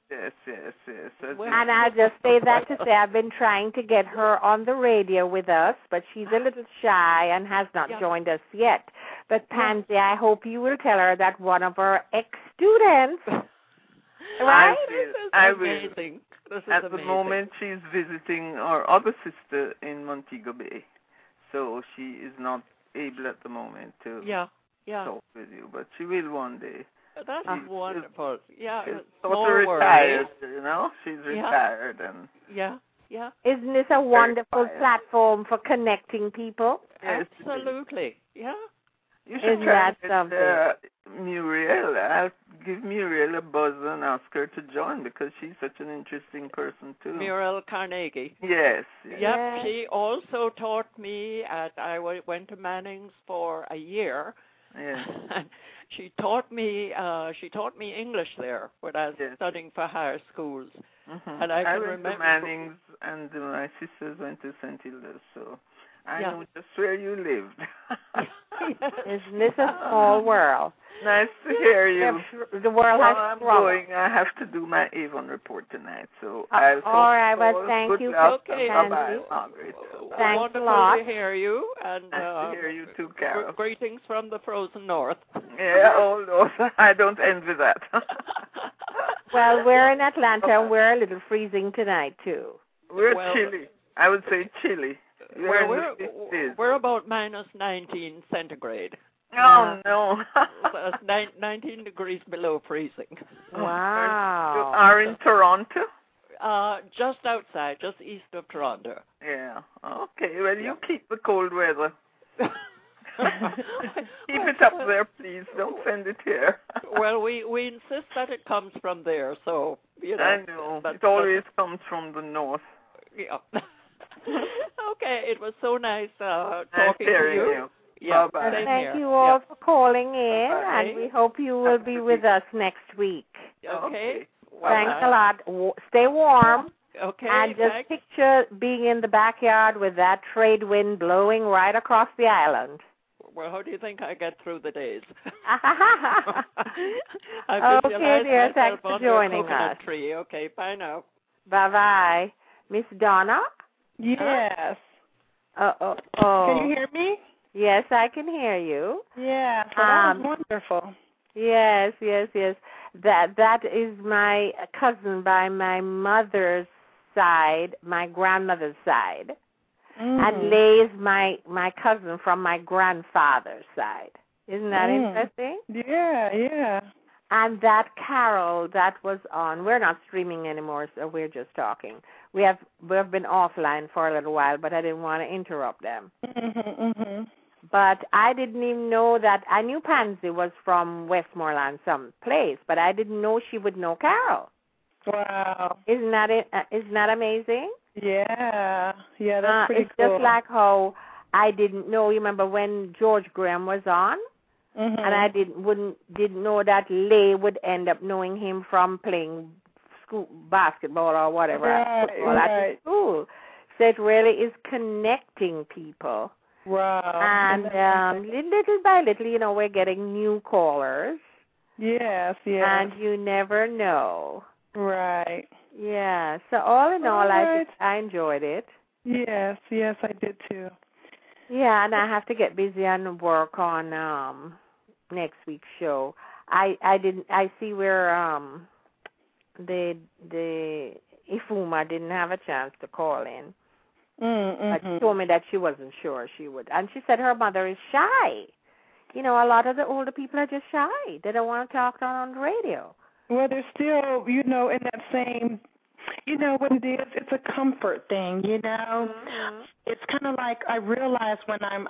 And I'll just say that to say I've been trying to get her on the radio with us, but she's a little shy and has not joined us yet. But Pansy, I hope you will tell her that one of her ex-students, right? I amazing. Will. At the moment, she's visiting our other sister in Montego Bay, so she is not able at the moment to talk with you, but she will one day. That's wonderful. Yeah, she's sort of retired, She's retired, and Isn't this a wonderful platform for connecting people? Yes, absolutely. Yeah. You should Isn't that something? Muriel. I'll give Muriel a buzz and ask her to join because she's such an interesting person too. Muriel Carnegie. Yes. Yep. She also taught me I went to Manning's for a year. Yes. She taught me English there when I was studying for higher schools. Mm-hmm. And I went to Manning's, and my sisters went to St. Hilda's, so I know just where you lived. Isn't this a small world? Nice to hear you. The world has I'm going. I have to do my Avon report tonight, so I'll all right, well, thank you. Okay, bye-bye, Margaret. Thanks wonderful a lot. to hear you, and nice to hear you too, Carol. Greetings from the frozen north. Yeah, oh no, I don't envy that. Well, we're in Atlanta, and we're a little freezing tonight too. We're chilly. I would say chilly. We're about minus 19 centigrade. Oh, no. So it's 19 degrees below freezing. Wow. You are in Toronto? Just outside, just east of Toronto. Yeah. Okay, well, you keep the cold weather. Keep it up there, please. Don't send it here. Well, we insist that it comes from there, so, I know. It always comes from the north. Yeah. Okay, it was so nice talking to you. Yeah, bye-bye. Thank you all for calling in, and we hope you will be with us next week. Okay. Thanks a lot. Stay warm. Okay. And just picture being in the backyard with that trade wind blowing right across the island. Well, how do you think I get through the days? Okay, dear. Thanks for joining us. Tree. Okay, bye now. Bye-bye. Miss Donna? Yes. Oh. Can you hear me? Yes, I can hear you. Yeah, so that was wonderful. Yes. That is my cousin by my mother's side, my grandmother's side. And Lay is my cousin from my grandfather's side. Isn't that interesting? Yeah. And that Carol that was on, we're not streaming anymore, so we're just talking. We've been offline for a little while, but I didn't want to interrupt them. Mm-hmm. But I didn't even know that. I knew Pansy was from Westmoreland, some place, but I didn't know she would know Carol. Wow. Isn't that amazing? Yeah, that's pretty it's cool. It's just like how I didn't know. You remember when George Graham was on? Mm-hmm. And I didn't know that Lay would end up knowing him from playing school basketball or whatever at school. So it really is connecting people. Wow. And little by little, we're getting new callers. Yes. And you never know. Right. Yeah. So all in all, I enjoyed it. Yes, I did too. Yeah, and I have to get busy and work on next week's show. I see where the Ifuma didn't have a chance to call in. Mm-hmm. But she told me that she wasn't sure she would. And she said her mother is shy. A lot of the older people are just shy. They don't want to talk on the radio. Well, they're still, in that same, what it is? It's a comfort thing, Mm-hmm. It's kind of like I realized when when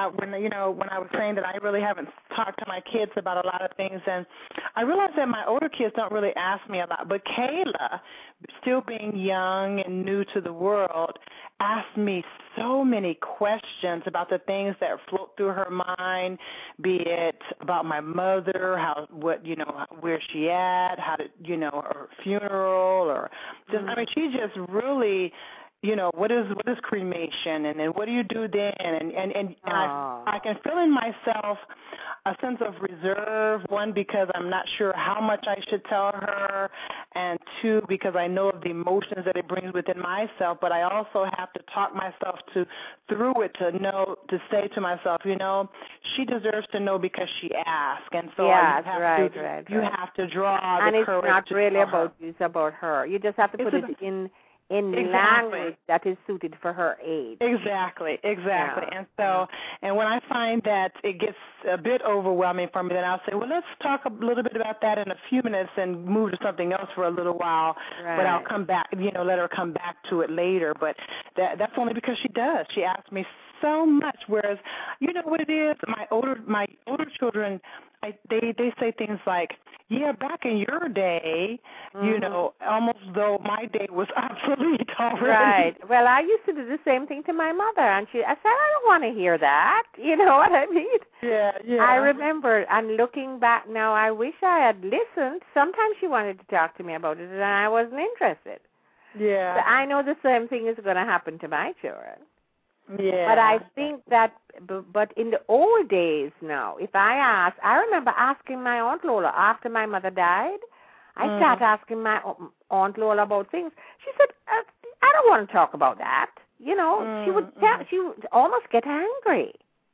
I was saying that I really haven't talked to my kids about a lot of things, and I realized that my older kids don't really ask me a lot. But Kayla, still being young and new to the world, asked me so many questions about the things that float through her mind, be it about my mother, where's she at, how did, her funeral, or just, I mean, she just really, what is cremation, and then what do you do then, and I can feel in myself a sense of reserve, one, because I'm not sure how much I should tell her, and two, because I know of the emotions that it brings within myself, but I also have to talk myself through it to say to myself, she deserves to know because she asked, and so you have to draw and the courage. And it's not really about her. you, it's about her. You just have to put it in language that is suited for her age. Exactly. Yeah. And so, and when I find that it gets a bit overwhelming for me, then I'll say, well, let's talk a little bit about that in a few minutes and move to something else for a little while. Right. But I'll come back, let her come back to it later. But that's only because she does. She asks me so much, whereas, what it is, my older children, they say things like, yeah, back in your day, almost though my day was obsolete already. Right. Well, I used to do the same thing to my mother, and I said, I don't want to hear that. You know what I mean? Yeah. I remember, and looking back now, I wish I had listened. Sometimes she wanted to talk to me about it, and I wasn't interested. Yeah. So I know the same thing is going to happen to my children. Yeah. But I think that, but in the old days now, if I remember asking my Aunt Lola after my mother died, I started asking my Aunt Lola about things. She said, I don't want to talk about that. She would almost get angry.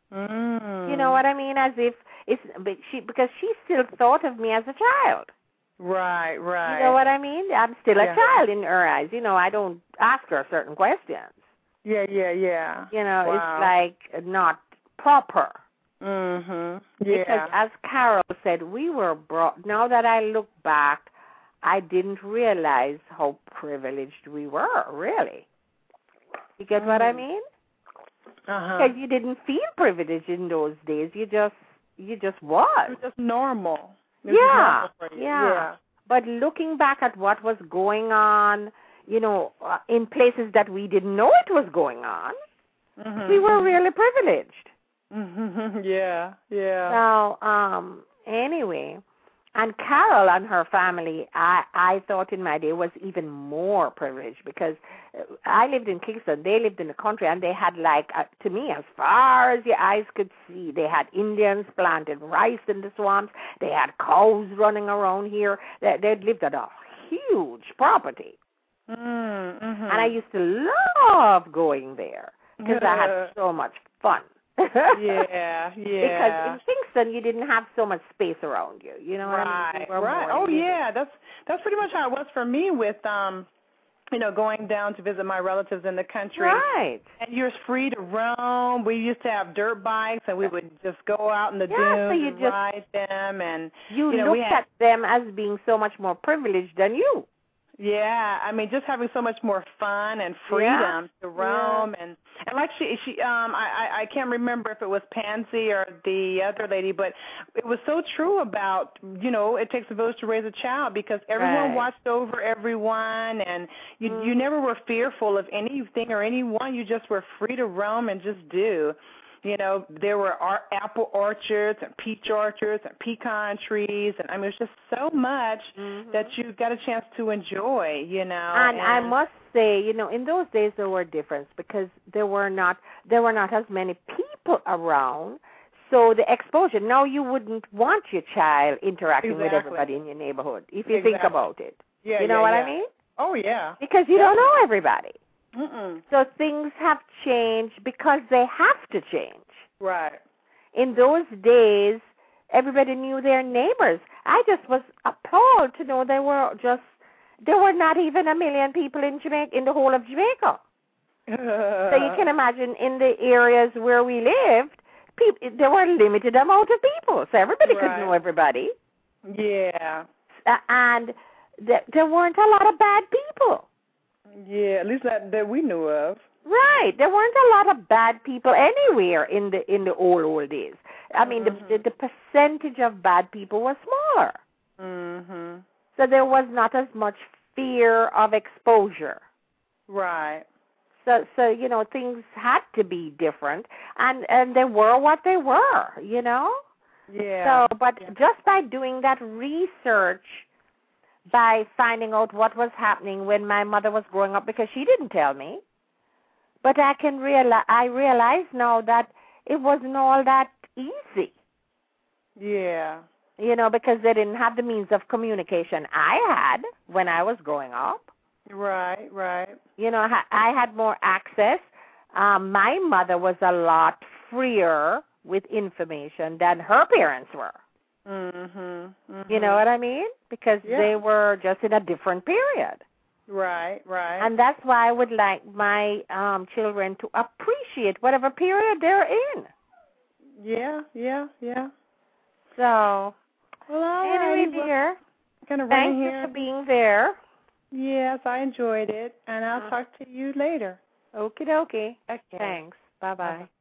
You know what I mean? As if because she still thought of me as a child. Right. You know what I mean? I'm still a child in her eyes. I don't ask her certain questions. Yeah. It's like not proper. Mhm. Yeah. Because as Carol said, we were brought. Now that I look back, I didn't realize how privileged we were. Really. You get what I mean? Because you didn't feel privileged in those days. You just was. It was just normal. Yeah. But looking back at what was going on, in places that we didn't know it was going on, we were really privileged. Yeah. So, anyway, and Carol and her family, I thought in my day was even more privileged because I lived in Kingston, they lived in the country, and they had to me, as far as your eyes could see, they had Indians planted rice in the swamps, they had cows running around here, they'd lived on a huge property. And I used to love going there because I had so much fun. Yeah. Because in Kingston, you didn't have so much space around you. You know what I mean? Right. Oh, yeah. That's pretty much how it was for me with going down to visit my relatives in the country. Right. And you're free to roam. We used to have dirt bikes, and we would just go out in the dunes and ride them. And you looked at them as being so much more privileged than you. Yeah, I mean, just having so much more fun and freedom to roam, and like I can't remember if it was Pansy or the other lady, but it was so true about it takes a village to raise a child, because everyone watched over everyone, and you never were fearful of anything or anyone. You just were free to roam and just do. There were apple orchards and peach orchards and pecan trees, and I mean, it was just so much that you got a chance to enjoy, And I must say, in those days there were differences, because there were not as many people around. So the exposure. Now you wouldn't want your child interacting with everybody in your neighborhood, if you think about it. Yeah, you know what I mean? Oh yeah. Because you don't know everybody. Mm-mm. So things have changed because they have to change. Right. In those days, everybody knew their neighbors. I just was appalled to know there were not even 1 million people in Jamaica, in the whole of Jamaica. So you can imagine, in the areas where we lived, there were a limited amount of people, so everybody could know everybody. Yeah. And there weren't a lot of bad people. Yeah, at least that we knew of. Right. There weren't a lot of bad people anywhere in the old days. I mean, the percentage of bad people was smaller. Mhm. So there was not as much fear of exposure. Right. So things had to be different, and they were what they were, Yeah. So, but just by doing that research, by finding out what was happening when my mother was growing up, because she didn't tell me. But I realize now that it wasn't all that easy. Yeah. Because they didn't have the means of communication I had when I was growing up. Right. I had more access. My mother was a lot freer with information than her parents were. Mhm. You know what I mean? Because they were just in a different period. Right. And that's why I would like my children to appreciate whatever period they're in. Yeah. So, well, all anyway, right. dear, Thank you for being there. Yes, I enjoyed it, and I'll talk to you later. Okie dokie. Okay. Thanks. Bye-bye.